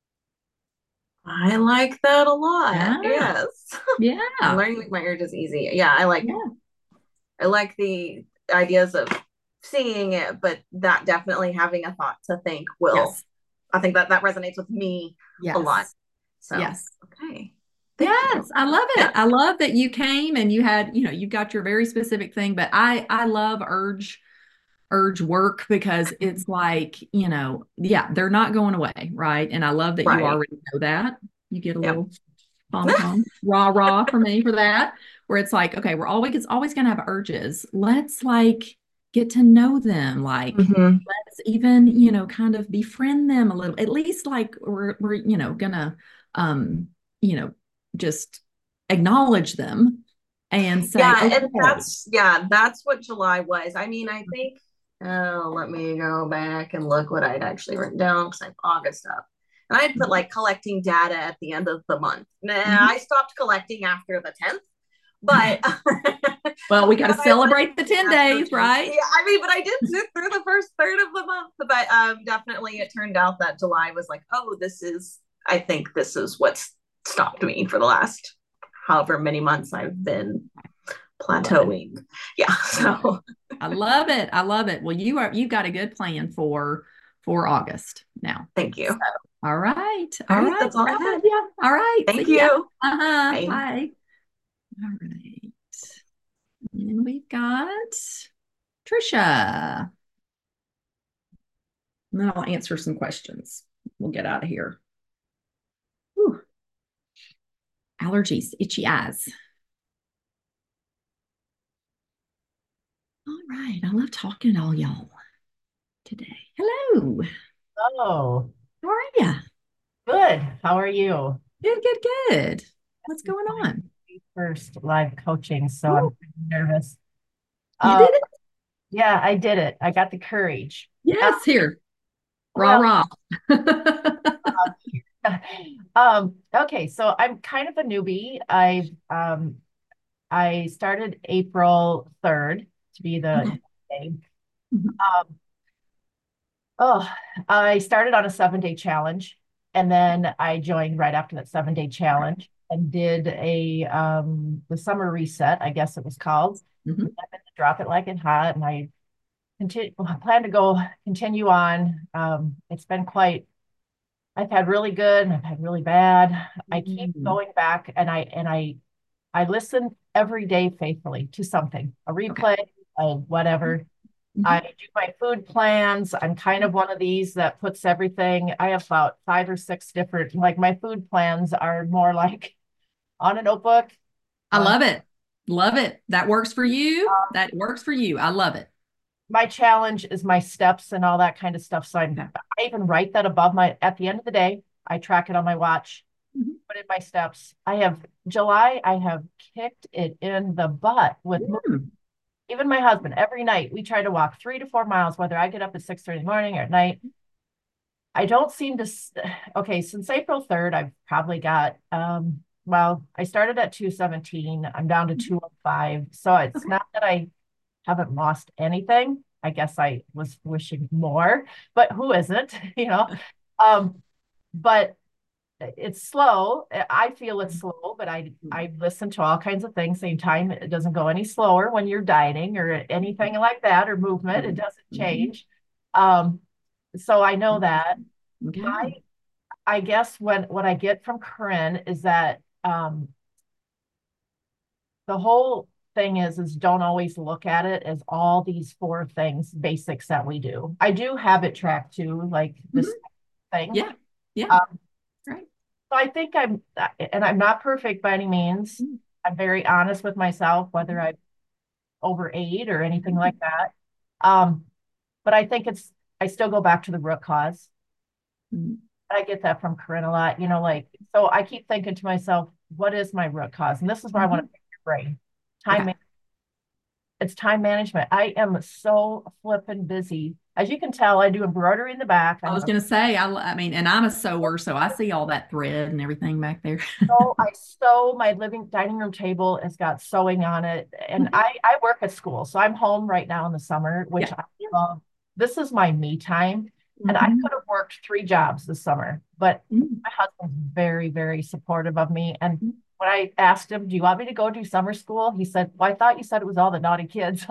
I like that a lot. Yeah. Yes. Yeah. Learning to make my urges easy. Yeah, Yeah. I like the ideas of seeing it, but that definitely having a thought to think will. Yes. I think that resonates with me a lot. Yes. So, Yes. okay. Thank you. Yes, I love Yeah. it. I love that you came and you had, you've got your very specific thing, but I love urge work because it's like, yeah, they're not going away, right? And I love that you Right. already know that. You get a Yep. little pom-pom, rah for me for that, where it's like, okay, it's always going to have urges. Let's like get to know them. Like, let's even, kind of befriend them a little, at least like we're gonna, you know, just acknowledge them and say, Yeah, and okay. that's what July was. I mean, I think let me go back and look what I'd actually written down because I have August up. And I'd put like collecting data at the end of the month. Nah, I stopped collecting after the 10th, but well, we got to but celebrate the 10 days, right? Yeah, I mean, but I did sit through the first third of the month. But definitely it turned out that July was like, oh, I think this is what's stopped me for the last however many months I've been plateauing. Yeah. So I love it. I love it. Well, you've got a good plan for August now. thank you. So, all right. All All right, right. that's all I had. Yeah. All right. Thank See ya. you. Uh-huh. Bye. Bye. All right. And we've got Trisha. And then I'll answer some questions. We'll get out of here. Whew. Allergies, itchy eyes. All right. I love talking to all y'all today. Hello. Oh, How are you? good. How are you? Good, good, good. What's This is going my on? first live coaching, so Oh, I'm nervous. you Um, did it? yeah, I did it. I got the courage. Uh, Yes, here. Rah, well, rah. okay, so I'm kind of a newbie. I started April 3rd to be the Okay. day. Mhm. Um, oh, I started on a 7-day challenge, and then I joined right after that 7-day challenge and did the summer reset, I guess it was called. Mhm. Drop it like it hot, and I plan to continue on. It's been quite. I've had really good, and I've had really bad. I keep Mm. going back, and I listen every day faithfully to something, a Okay. replay, whatever. I Mhm. do my food plans. I'm kind of one of these that puts everything. I have about 5 or 6 different, like my food plans are more like on a notebook. I Uh, love it. Love it. That works for you. That works for you. I love it. my challenge is my steps and all that kind of stuff. So Okay. I even write that above at the end of the day. I track it on my watch, Mhm. put in my steps. I have kicked it in the butt with moving. Mm. even my husband, every night we try to walk 3 to 4 miles, whether I get up at 6:30 in the morning or at night. I don't seem to, okay, since April 3rd, I've probably got, well, I started at 217. I'm down to 205. So it's Okay. not that I haven't lost anything. I guess I was wishing more, but who isn't, you know? Um, but it's slow. I feel it's slow, but I listen to all kinds of things. Same time, it doesn't go any slower when you're dieting or anything like that, or movement. It doesn't Mhm. change. Um, so I know that. Okay. I guess what I get from Corinne is that the whole thing is don't always look at it as all these four things, basics that we do. I do habit track too, like this Mhm. thing. Yeah. Yeah. Um, Right. so I think and I'm not perfect by any means. Mhm. I'm very honest with myself, whether I overate or anything like that. Um, but I think I still go back to the root cause. Mhm. I get that from Corinne a lot, like, so I keep thinking to myself, what is my root cause? And this is where I want Mhm. to pick your brain. Okay. It's time management. I am so flippin' busy. As you can tell, I do embroidery in the back. I I have was a going to say, I mean, and I'm a sewer, so I see all that thread and everything back there. I sew my living dining room table has got sewing on it. And Mhm. I work at school. So I'm home right now in the summer, which Yeah. I love. This is my me time. And I Mhm. could have worked 3 jobs this summer, but Mhm. my husband's very, very supportive of me. And when I asked him, do you want me to go do summer school? He said, well, I thought you said it was all the naughty kids.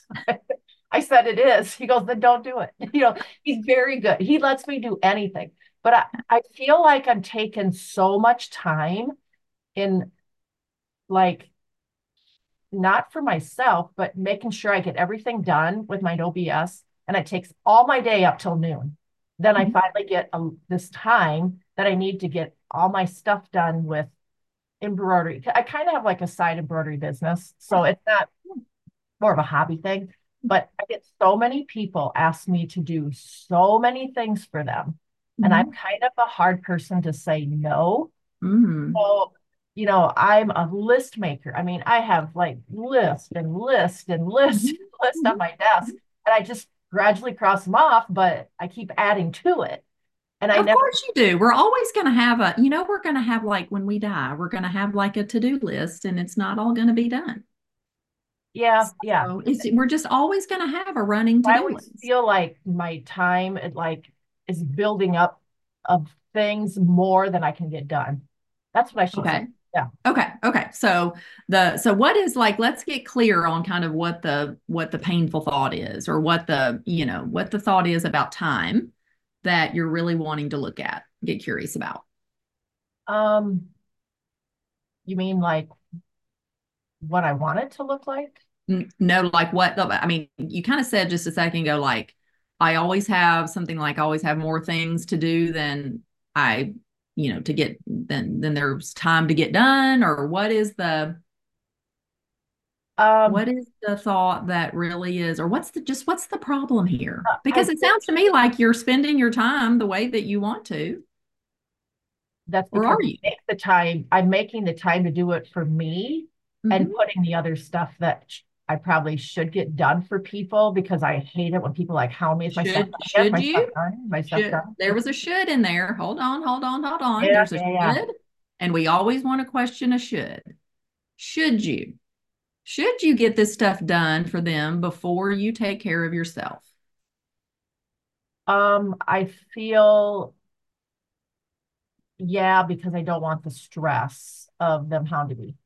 I said it is. He goes, then don't do it. He's very good. He lets me do anything. But I feel like I'm taking so much time in, like, not for myself, but making sure I get everything done with my no BS. And it takes all my day up till noon. Then I Mhm. finally get this time that I need to get all my stuff done with embroidery. I kind of have like a side embroidery business. So it's not more of a hobby thing, but I get so many people ask me to do so many things for them. And I'm Mhm. kind of a hard person to say no. Mhm. So, I'm a list maker. I mean, I have like list and list and list and list on Mhm. my desk, and I just gradually cross them off, but I keep adding to it. And I Of never, course you do. We're always going to have we're going to have like when we die, we're going to have like a to-do list and it's not all going to be done. yeah, yeah. So we're just always going to have a running I to-do always list. feel like my time is building up of things more than I can get done. That's what I should say. Okay. Yeah. Okay. Okay. So what is like, let's get clear on kind of what the painful thought is or what the thought is about time that you're really wanting to look at, get curious about. Um, you mean like what I want it to look like? No, like what I mean, you kind of said just a second ago, like I always have something like I always have more things to do than I, to get than there's time to get done, or Um, what is the thought that really is, or what's the problem here? I Because it think sounds to me like you're spending your time the way that you want to, that's or because are you? I'm making the time to do it for me and Hmm. putting the other stuff that I probably should get done for people because I hate it when people like hound me. Is my stuff done yet? Should My stuff you? done? My stuff Should done? there was a should in there. Hold on, hold on, hold on. Yeah, There's a yeah, yeah. should, and we always want to question a should. Should you? Should you get this stuff done for them before you take care of yourself? I feel, yeah, because I don't want the stress of them hounding me.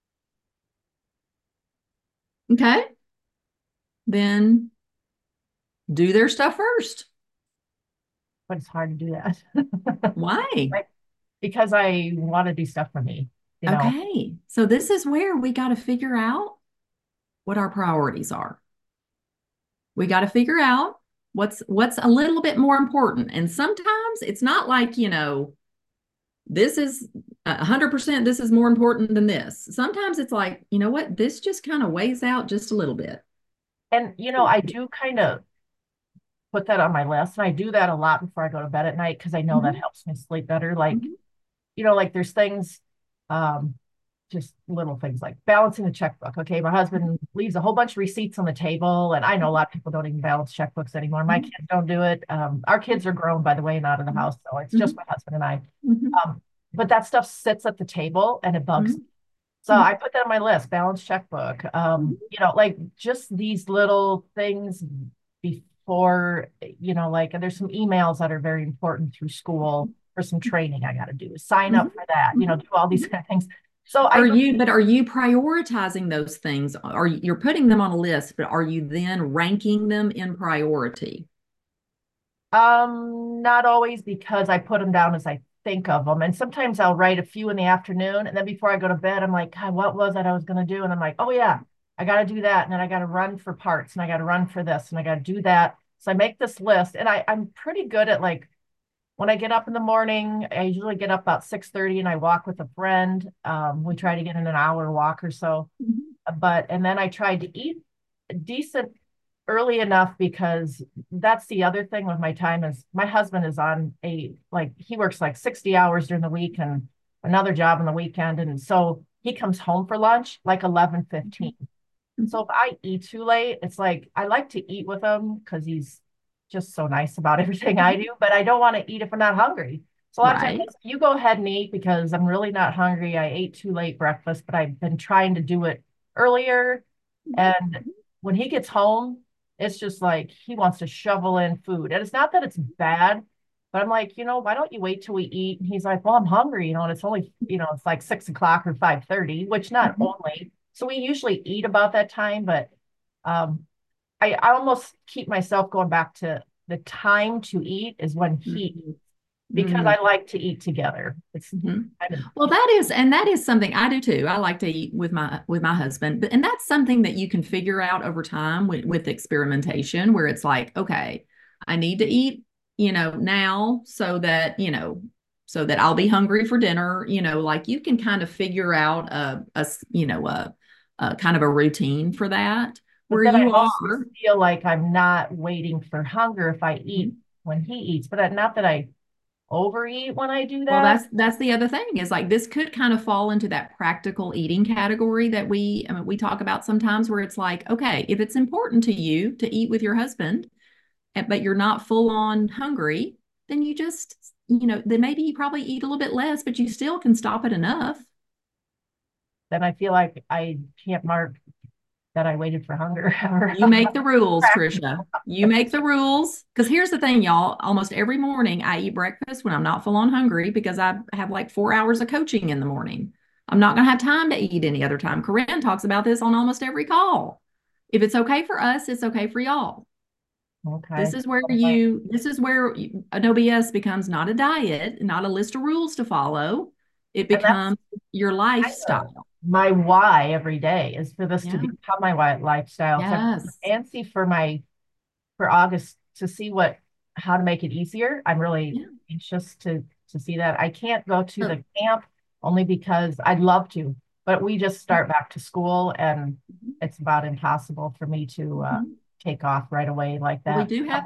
Okay. Then do their stuff first. But it's hard to do that. Why? Like, because I want to do stuff for me, you know. Okay. So this is where we got to figure out what our priorities are. We got to figure out what's a little bit more important. And sometimes it's not like, this is 100%, this is more important than this. Sometimes it's like, you know what, this just kind of weighs out just a little bit. And I do kind of put that on my list, and I do that a lot before I go to bed at night because I know that Mhm. helps me sleep better. Like, Mhm. like there's things, um, just little things like balancing the checkbook. Okay, my husband leaves a whole bunch of receipts on the table, and I know a lot of people don't even balance checkbooks anymore. My kids don't do it. Our kids are grown, by the way, not in the house, so it's just my husband and I. But that stuff sits at the table and it bugs me. So I put that on my list, balance checkbook. Like just these little things before, like there's some emails that are very important through school for some training I got to do. Sign up for that, do all these kind of things. So are you prioritizing those things? You're putting them on a list, but are you then ranking them in priority? Not always, because I put them down as I think of them. And sometimes I'll write a few in the afternoon. And then before I go to bed, I'm like, God, what was it I was going to do? And I'm like, oh yeah, I got to do that. And then I got to run for parts and I got to run for this and I got to do that. So I make this list, and I'm pretty good at, like, when I get up in the morning, I usually get up about 6:30 and I walk with a friend. We try to get in an hour walk or so. And then I try to eat decent early enough, because that's the other thing with my time is my husband is on he works like 60 hours during the week and another job on the weekend. And so he comes home for lunch like 11:15. So if I eat too late, it's like, I like to eat with him because he's just so nice about everything I do, but I don't want to eat if I'm not hungry. So a lot of times you go ahead and eat because I'm really not hungry. I ate too late breakfast, but I've been trying to do it earlier. And when he gets home, it's just like he wants to shovel in food. And it's not that it's bad, but I'm like, why don't you wait till we eat? And he's like, well, I'm hungry, and it's only, it's like 6 o'clock or 5:30, which not only. So we usually eat about that time, but I almost keep myself going back to the time to eat is when he eats, because I like to eat together. It's well, that is something I do too. I like to eat with my husband, and that's something that you can figure out over time with experimentation, where it's like, okay, I need to eat, now so that I'll be hungry for dinner. Like you can kind of figure out a kind of a routine for that. Where you also feel like I'm not waiting for hunger if I eat when he eats, but not that I overeat when I do that. Well, that's the other thing, is like this could kind of fall into that practical eating category that we talk about sometimes, where it's like, okay, if it's important to you to eat with your husband, but you're not full on hungry, then you just, then maybe you probably eat a little bit less, but you still can stop it enough. Then I feel like I can't mark that I waited for hunger. You make the rules, Trisha. You make the rules. Because here's the thing, y'all. Almost every morning I eat breakfast when I'm not full on hungry, because I have like 4 hours of coaching in the morning. I'm not going to have time to eat any other time. Corinne talks about this on almost every call. If it's okay for us, it's okay for y'all. Okay. This is where a No BS becomes not a diet, not a list of rules to follow. It becomes your lifestyle. My why every day is for this to become my lifestyle. Yes. So I'm fancy for August to see how to make it easier. I'm really anxious to see that. I can't go to the camp only because I'd love to, but we just start back to school, and it's about impossible for me to take off right away like that. We do have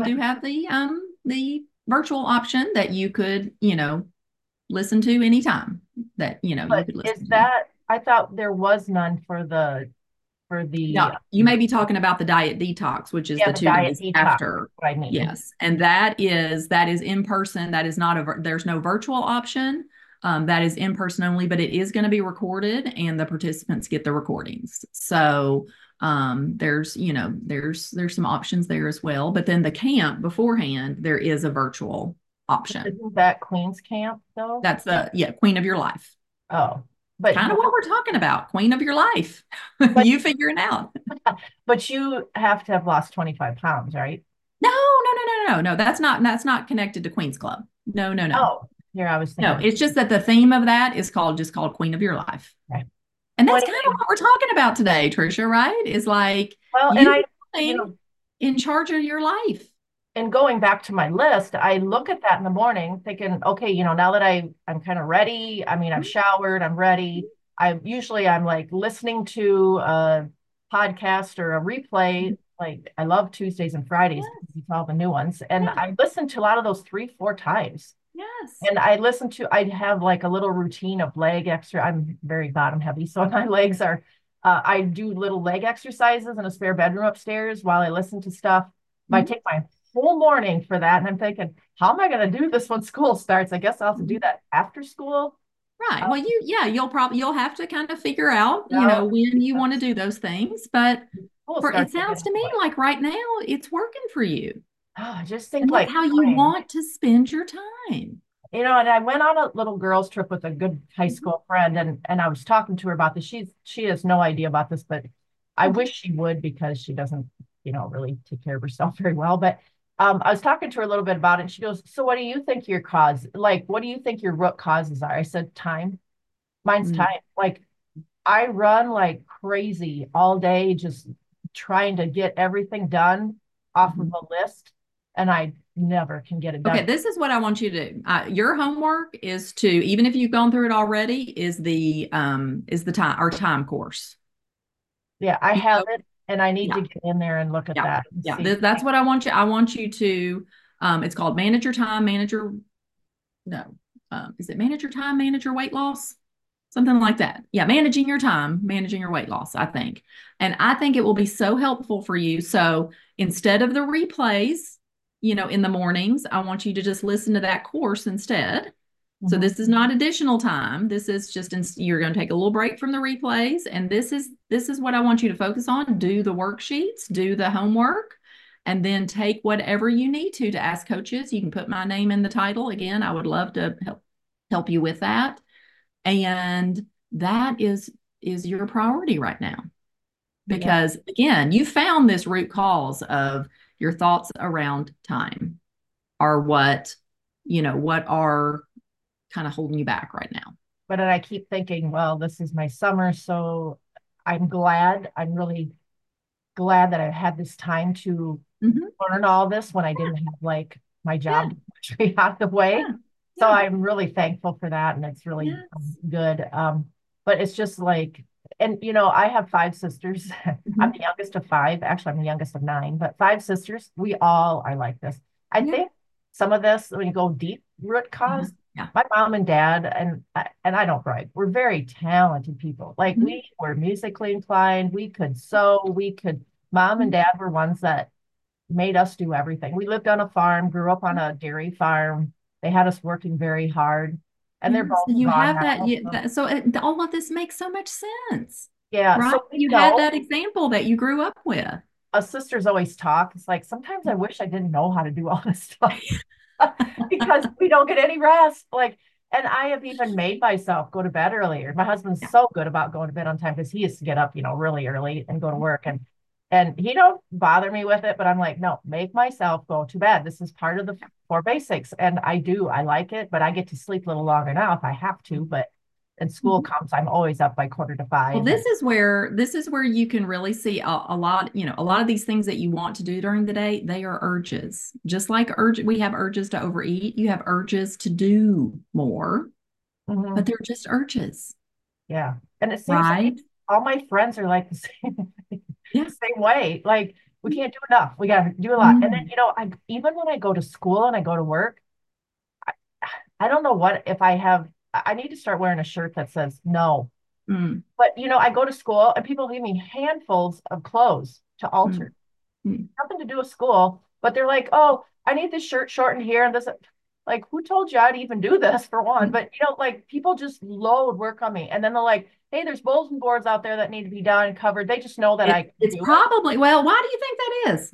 the virtual option that you could, listen to anytime that, you could listen to. I thought there was none for the. No, you may be talking about the diet detox, which is the 2 days after. What I mean. Yes, and that is in person. That is not there's no virtual option. That is in person only, but it is going to be recorded, and the participants get the recordings. So there's some options there as well. But then the camp beforehand, there is a virtual option. Isn't that Queen's Camp though? That's Queen of Your Life. Oh, but kind of what we're talking about, Queen of Your Life. You figure it out. But you have to have lost 25 pounds, right? No. That's not connected to Queen's Club. No. Oh, here I was thinking. No, it's just that the theme of that is called Queen of Your Life. Right. And that's kind of what we're talking about today, Trisha, right? Is like, in charge of your life. And going back to my list, I look at that in the morning thinking, okay, now that I'm kind of ready. I mean, I've showered, I'm ready. I'm like listening to a podcast or a replay. Like, I love Tuesdays and Fridays because it's all the new ones. And I listen to a lot of those 3-4 times. Yes. And I'd have like a little routine of leg extra. I'm very bottom heavy, so my legs are, I do little leg exercises in a spare bedroom upstairs while I listen to stuff. But I Mhm. take my whole morning for that. And I'm thinking, how am I going to do this when school starts? I guess I'll have to do Mhm. that after school. Right. Um, Well, you'll have to kind of figure out, no, when you want to because do those things. But school it starts again sounds to me anyway. like right now it's working for you. I just think And that's like how you time. want to spend your time. And I went on a little girls trip with a good high Mhm. school friend, and I was talking to her about this. She has no idea about this, but I Mhm. wish she would because she doesn't, really take care of herself very well. But I was talking to her a little bit about it, and she goes, "So what do you think your cause, like, what do you think your root causes are?" I said, "Time. Mine's Mm. time. Like, I run like crazy all day, just trying to get everything done off of Mhm. a list, and I never can get it Okay, done." this is what I want you to do. Your homework is to, even if you've gone through it already, is the time our time course. Yeah, I You have know, it, and I need to yeah, get in there and look at yeah, that and yeah. see. That's what I want you. I want you to. It's called manage your time, manager. No, is it manage your time, manage your weight loss? Something like that. Yeah, managing your time, managing your weight loss, I think. And I think it will be so helpful for you. So instead of the replays, in the mornings, I want you to just listen to that course instead. So Mhm. this is not additional time. This is just you're going to take a little break from the replays, and this is what I want you to focus on. Do the worksheets, do the homework, and then take whatever you need to ask coaches. You can put my name in the title. Again, I would love to help you with that. And that is your priority right now. Yeah, Because again, you found this root cause of your thoughts around time are what are kind of holding you back right now. but then I keep thinking, well, this is my summer, so I'm glad. I'm really glad that I had this time to Mhm. learn all this when I didn't have like my job Yeah, to push me out of the way. yeah, So yeah, I'm really thankful for that, and it's really yes. good. But it's just like, and I have five sisters. I'm the Mhm. youngest of five. Actually, I'm the youngest of nine, but five sisters. We all are like this. I Yeah, think some of this, when you go deep root cause, yeah. my mom and dad, and I don't brag, we're very talented people. Like Mhm. we were musically inclined. We could sew. Mom and dad were ones that made us do everything. We lived on a farm, grew up on a dairy farm. They had us working very hard, and they're Yeah, so both you gone have that, now. So, so all of this makes so much sense, yeah, right? so we You had know that example that you grew up with. us sisters always talk. It's like sometimes I wish I didn't know how to do all this stuff because we don't get any rest. Like, and I have even made myself go to bed earlier. My husband's Yeah. so good about going to bed on time because he used to get up, really early and go to work. And he don't bother me with it, but I'm like, no, make myself go to bed. This is part of the four basics. And I do, I like it, but I get to sleep a little longer now if I have to. But when school Mhm. comes, I'm always up by quarter to Well, five. this is where you can really see a lot, a lot of these things that you want to do during the day, they are urges. Just like we have urges to overeat, you have urges to do more, but Mhm. they're just urges, Yeah. And it seems like right? all my friends are like the Yeah. same way. Like we can't do enough. We got to do a lot. And then, Mhm. I even when I go to school and I go to work, I, I don't know what if I need to start wearing a shirt that says no. Mm, But I go to school and people give me handfuls of clothes to mm, alter. mm, Nothing to do with school, but they're like, "Oh, I need this shirt shortened here and this." Like, who told you I'd even do this for one? mm. But like people just load work on me, and then they're like, "Hey, there's bulletin boards out there that need to be done and covered." They just know that I can It's do it. probably, well, why do you think that is?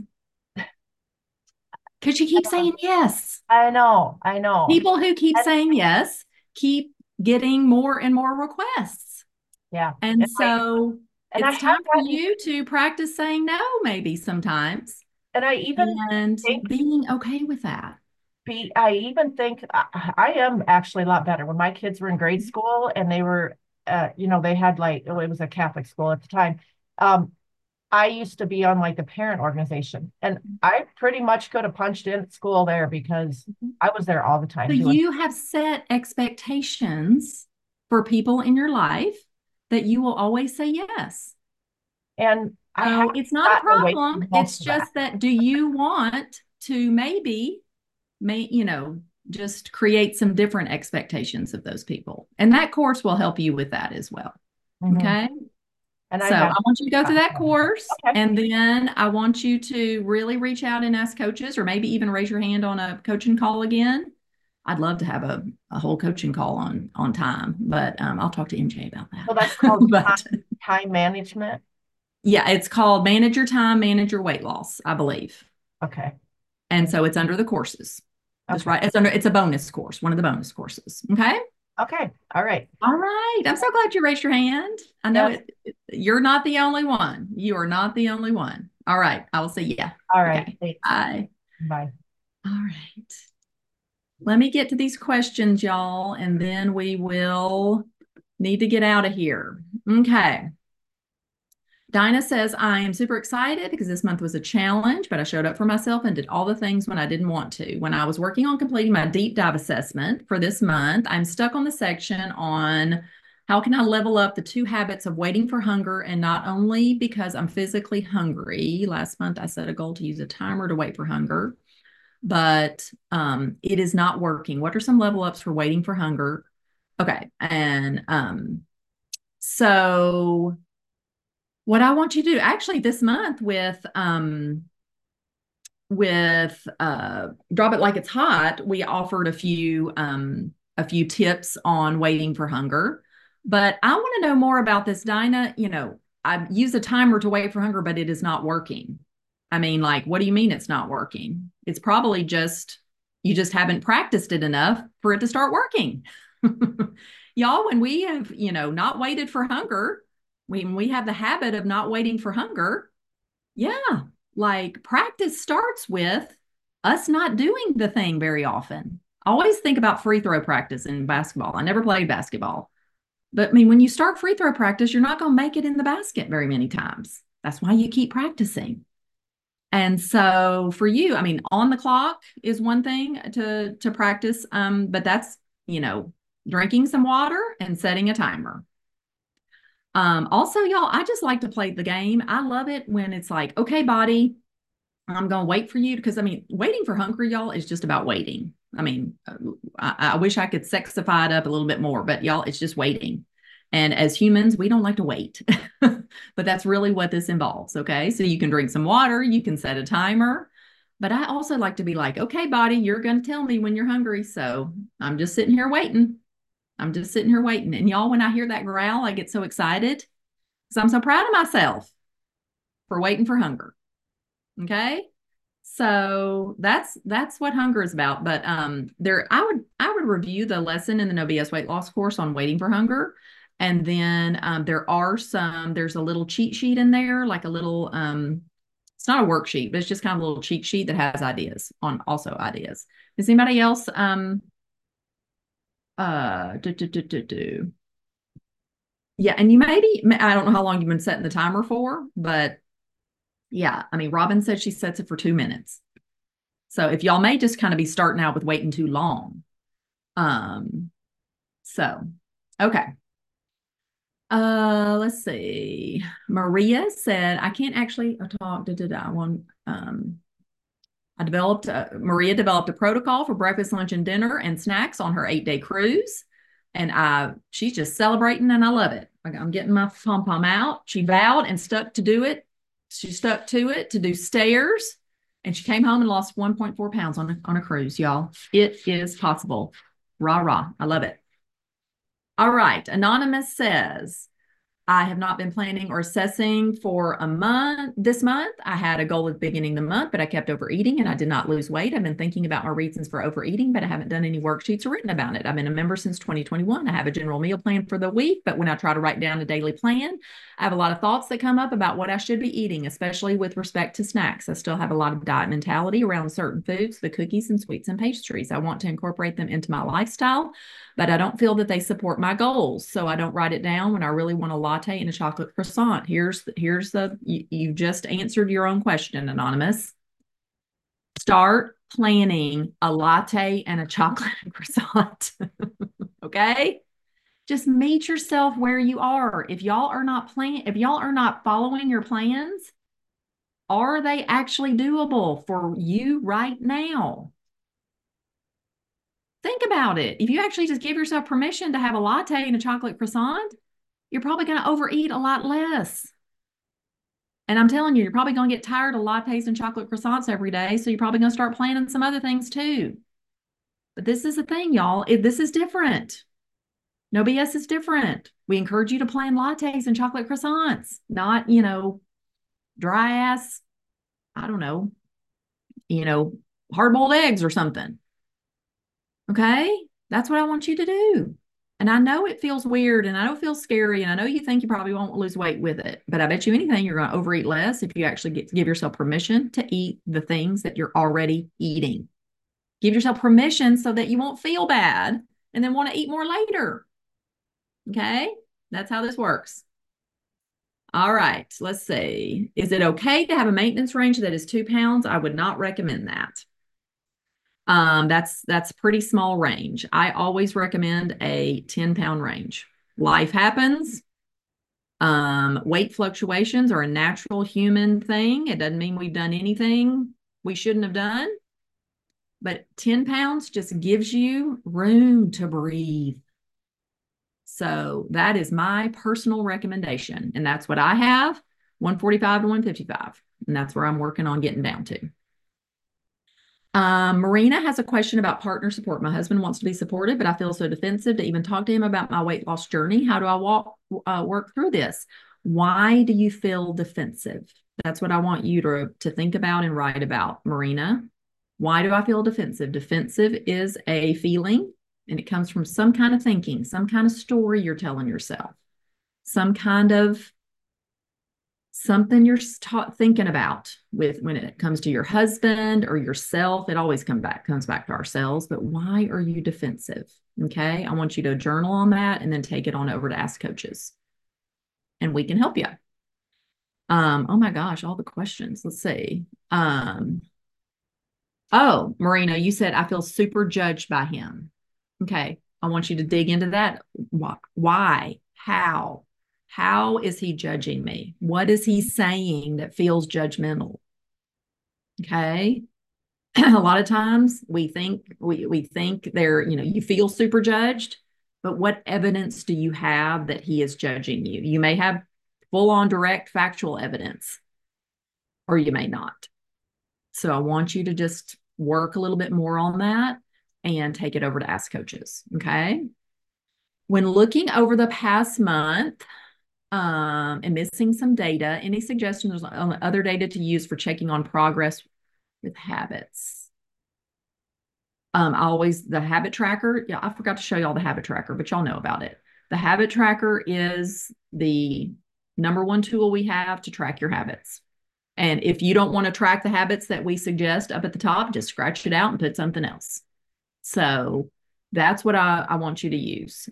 Because you keep saying yes. I know, People who keep and saying yes keep getting more and more requests. yeah, And so I it's have time for gotten, you to practice saying no, maybe sometimes, and I even and think being okay with that. I even think I am actually a lot better. When my kids were in grade school and they were, they had like, oh, it was a Catholic school at the time. Um, I used to be on like the parent organization, and I pretty much could have punched in at school there because I was there all the So time doing. you have set expectations for people in your life that you will always say yes. And I have So it's not a gotten away problem. from most It's of that. just that do you want to maybe, may, you know, just create some different expectations of those people. And that course will help you with that as well. Okay. And so I want you to go through that course, okay. And then I want you to really reach out and ask coaches, or maybe even raise your hand on a coaching call again. I'd love to have a whole coaching call on time, but I'll talk to MJ about that. So that's called time management? Yeah, it's called Manage Your Time, Manage Your Weight Loss, I believe. Okay. And so it's under the courses. That's right. It's a bonus course, one of the bonus courses. Okay. Okay. All right. All right. I'm so glad you raised your hand. I know you're not the only one. You are not the only one. All right. I will say yeah. All right. Okay. Bye. Bye. All right. Let me get to these questions, y'all, and then we will need to get out of here. Okay. Dinah says, I am super excited because this month was a challenge, but I showed up for myself and did all the things when I didn't want to. When I was working on completing my deep dive assessment for this month, I'm stuck on the section on how can I level up the 2 habits of waiting for hunger, and not only because I'm physically hungry. Last month, I set a goal to use a timer to wait for hunger, but it is not working. What are some level ups for waiting for hunger? Okay. And so what I want you to do actually this month with Drop It Like It's Hot, we offered a few tips on waiting for hunger. But I want to know more about this, Dinah. I use a timer to wait for hunger, but it is not working. I mean, like, what do you mean it's not working? It's probably just, you just haven't practiced it enough for it to start working. Y'all, when we have, not waited for hunger, when we have the habit of not waiting for hunger, like practice starts with us not doing the thing very often. I always think about free throw practice in basketball. I never played basketball. But I mean, when you start free throw practice, you're not going to make it in the basket very many times. That's why you keep practicing. And so for you, I mean, on the clock is one thing to practice, but that's, drinking some water and setting a timer. Also, y'all, I just like to play the game. I love it when it's like, okay, body, I'm going to wait for you. Because I mean, waiting for hunger, y'all, is just about waiting. I mean, I wish I could sexify it up a little bit more, but y'all, it's just waiting. And as humans, we don't like to wait, but that's really what this involves. Okay. So you can drink some water, you can set a timer, but I also like to be like, okay, body, you're going to tell me when you're hungry. So I'm just sitting here waiting. And y'all, when I hear that growl, I get so excited because I'm so proud of myself for waiting for hunger. Okay. So that's what hunger is about. But I would review the lesson in the No BS weight loss course on waiting for hunger. And then there's a little cheat sheet in there, like a little, it's not a worksheet, but it's just kind of a little cheat sheet that has ideas. Does anybody else, yeah, and I don't know how long you've been setting the timer for, but yeah, I mean, Robin said she sets it for 2 minutes. So if y'all may just kind of be starting out with waiting too long. So, okay. Let's see. Maria said, I can't actually talk. Maria developed a protocol for breakfast, lunch, and dinner and snacks on her 8-day cruise. And she's just celebrating, and I love it. I'm getting my pom-pom out. She vowed and stuck to do it. She stuck to it to do stairs, and she came home and lost 1.4 pounds on a cruise, y'all. It is possible. Rah, rah. I love it. All right. Anonymous says, I have not been planning or assessing for this month. I had a goal at the beginning of the month, but I kept overeating and I did not lose weight. I've been thinking about my reasons for overeating, but I haven't done any worksheets or written about it. I've been a member since 2021. I have a general meal plan for the week, but when I try to write down a daily plan, I have a lot of thoughts that come up about what I should be eating, especially with respect to snacks. I still have a lot of diet mentality around certain foods, the cookies and sweets and pastries. I want to incorporate them into my lifestyle, but I don't feel that they support my goals. So I don't write it down when I really want a latte and a chocolate croissant. You just answered your own question, Anonymous. Start planning a latte and a chocolate croissant. Okay? Just meet yourself where you are. If y'all are not following your plans, are they actually doable for you right now? Think about it. If you actually just give yourself permission to have a latte and a chocolate croissant, you're probably going to overeat a lot less. And I'm telling you, you're probably going to get tired of lattes and chocolate croissants every day. So you're probably going to start planning some other things too. But this is the thing, y'all. This is different. No BS is different. We encourage you to plan lattes and chocolate croissants, not, dry ass, I don't know, hard boiled eggs or something. Okay. That's what I want you to do. And I know it feels weird and I know it feels scary. And I know you think you probably won't lose weight with it, but I bet you anything you're going to overeat less if you actually give yourself permission to eat the things that you're already eating. Give yourself permission so that you won't feel bad and then want to eat more later. Okay. That's how this works. All right. Let's see. Is it okay to have a maintenance range that is 2 pounds? I would not recommend that. That's pretty small range. I always recommend a 10-pound range. Life happens. Weight fluctuations are a natural human thing. It doesn't mean we've done anything we shouldn't have done. But 10 pounds just gives you room to breathe. So that is my personal recommendation. And that's what I have, 145 to 155. And that's where I'm working on getting down to. Marina has a question about partner support. My husband wants to be supported, but I feel so defensive to even talk to him about my weight loss journey. How do I work through this? Why do you feel defensive? That's what I want you to think about and write about, Marina. Why do I feel defensive? Defensive is a feeling, and it comes from some kind of thinking, some kind of story you're telling yourself, some kind of something you're thinking about when it comes to your husband or yourself. It always comes back to ourselves. But why are you defensive? Okay. I want you to journal on that and then take it on over to Ask Coaches, and we can help you. Oh my gosh, all the questions. Let's see. Oh, Marina, you said I feel super judged by him. Okay. I want you to dig into that. Why? How? How is he judging me? What is he saying that feels judgmental? Okay. A lot of times we think you feel super judged, but what evidence do you have that he is judging you? You may have full on direct factual evidence, or you may not. So I want you to just work a little bit more on that and take it over to Ask Coaches. Okay. When looking over the past month, and missing some data, any suggestions on other data to use for checking on progress with habits? The habit tracker. Yeah, I forgot to show y'all the habit tracker, but y'all know about it. The habit tracker is the #1 tool we have to track your habits. And if you don't want to track the habits that we suggest up at the top, just scratch it out and put something else. So that's what I want you to use.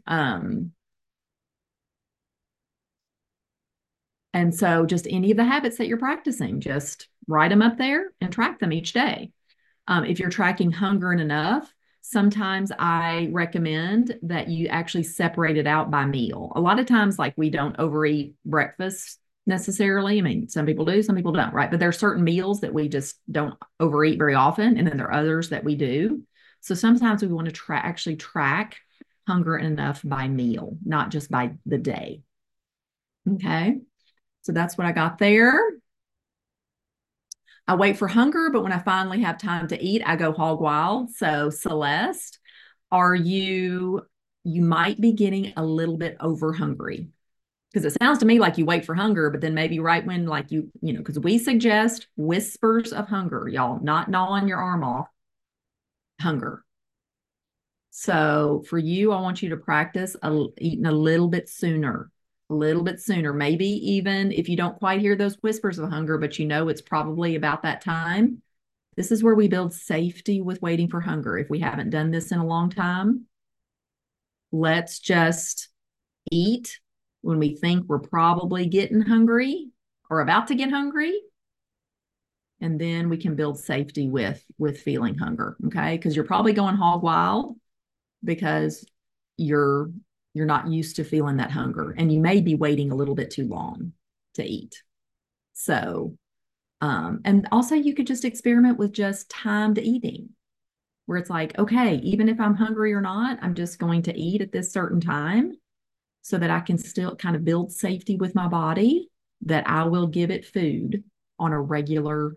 And so just any of the habits that you're practicing, just write them up there and track them each day. If you're tracking hunger and enough, sometimes I recommend that you actually separate it out by meal. A lot of times, like, we don't overeat breakfast necessarily. I mean, some people do, some people don't, right? But there are certain meals that we just don't overeat very often. And then there are others that we do. So sometimes we want to actually track hunger and enough by meal, not just by the day. Okay. So that's what I got there. I wait for hunger, but when I finally have time to eat, I go hog wild. So Celeste, you might be getting a little bit over hungry, because it sounds to me like you wait for hunger, but then maybe right when, like, because we suggest whispers of hunger, y'all, not gnawing your arm off, hunger. So for you, I want you to practice eating a little bit sooner. Maybe even if you don't quite hear those whispers of hunger, but it's probably about that time. This is where we build safety with waiting for hunger. If we haven't done this in a long time, let's just eat when we think we're probably getting hungry or about to get hungry. And then we can build safety with feeling hunger. Okay. Because you're probably going hog wild because you're not used to feeling that hunger, and you may be waiting a little bit too long to eat. So, and also you could just experiment with just timed eating. where it's like, okay, even if I'm hungry or not, I'm just going to eat at this certain time so that I can still kind of build safety with my body, that I will give it food on a regular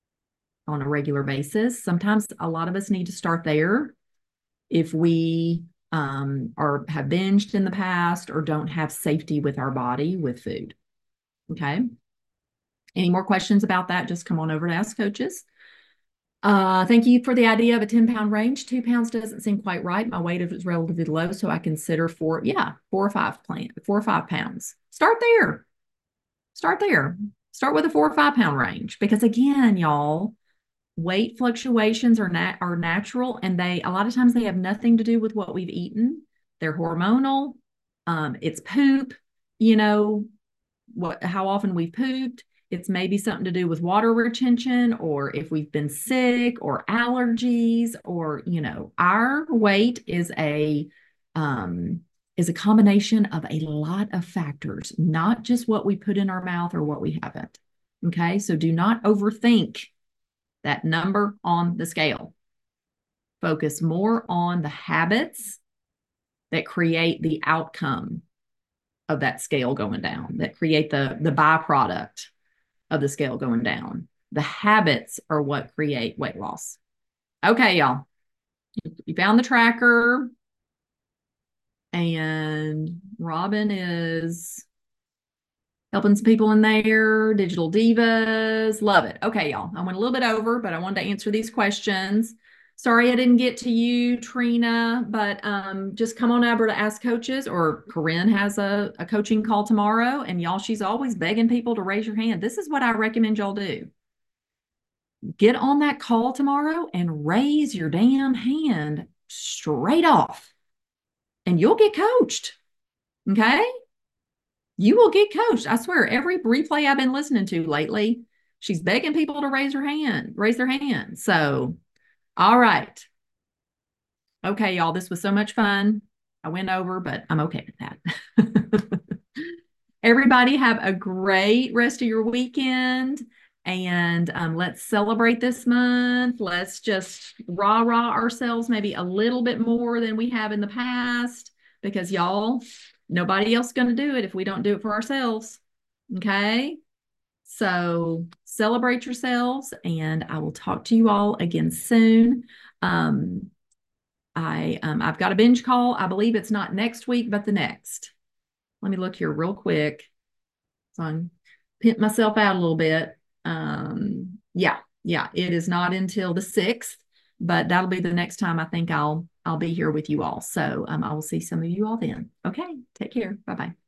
basis. Sometimes a lot of us need to start there if we or have binged in the past or don't have safety with our body with food. Okay. Any more questions about that? Just come on over to Ask Coaches. Thank you for the idea of a 10-pound range. 2 pounds doesn't seem quite right. My weight is relatively low, so I consider 4 or 5 pounds. Start there. Start with a 4 or 5 pound range, because again, y'all, weight fluctuations are natural, and a lot of times they have nothing to do with what we've eaten. They're hormonal. It's poop, how often we've pooped. It's maybe something to do with water retention, or if we've been sick, or allergies, or our weight is a combination of a lot of factors, not just what we put in our mouth or what we haven't. Okay, so do not overthink that number on the scale. Focus more on the habits that create the outcome of that scale going down, that create the byproduct of the scale going down. The habits are what create weight loss. Okay, y'all. You found the tracker, and Robin is helping some people in there. Digital Divas. Love it. Okay, y'all. I went a little bit over, but I wanted to answer these questions. Sorry I didn't get to you, Trina, but just come on over to Ask Coaches, or Corinne has a coaching call tomorrow, and y'all, she's always begging people to raise your hand. This is what I recommend y'all do. Get on that call tomorrow and raise your damn hand straight off, and you'll get coached. Okay? You will get coached. I swear, every replay I've been listening to lately, she's begging people to raise their hand. So, all right. Okay, y'all, this was so much fun. I went over, but I'm okay with that. Everybody have a great rest of your weekend, and let's celebrate this month. Let's just rah-rah ourselves maybe a little bit more than we have in the past, because y'all, nobody else is going to do it if we don't do it for ourselves. Okay? So celebrate yourselves, and I will talk to you all again soon. I've got a binge call. I believe it's not next week, but the next. Let me look here real quick. So I'm pimp myself out a little bit. Yeah, it is not until the 6th, but that'll be the next time I think I'll be here with you all. So I will see some of you all then. Okay, take care. Bye-bye.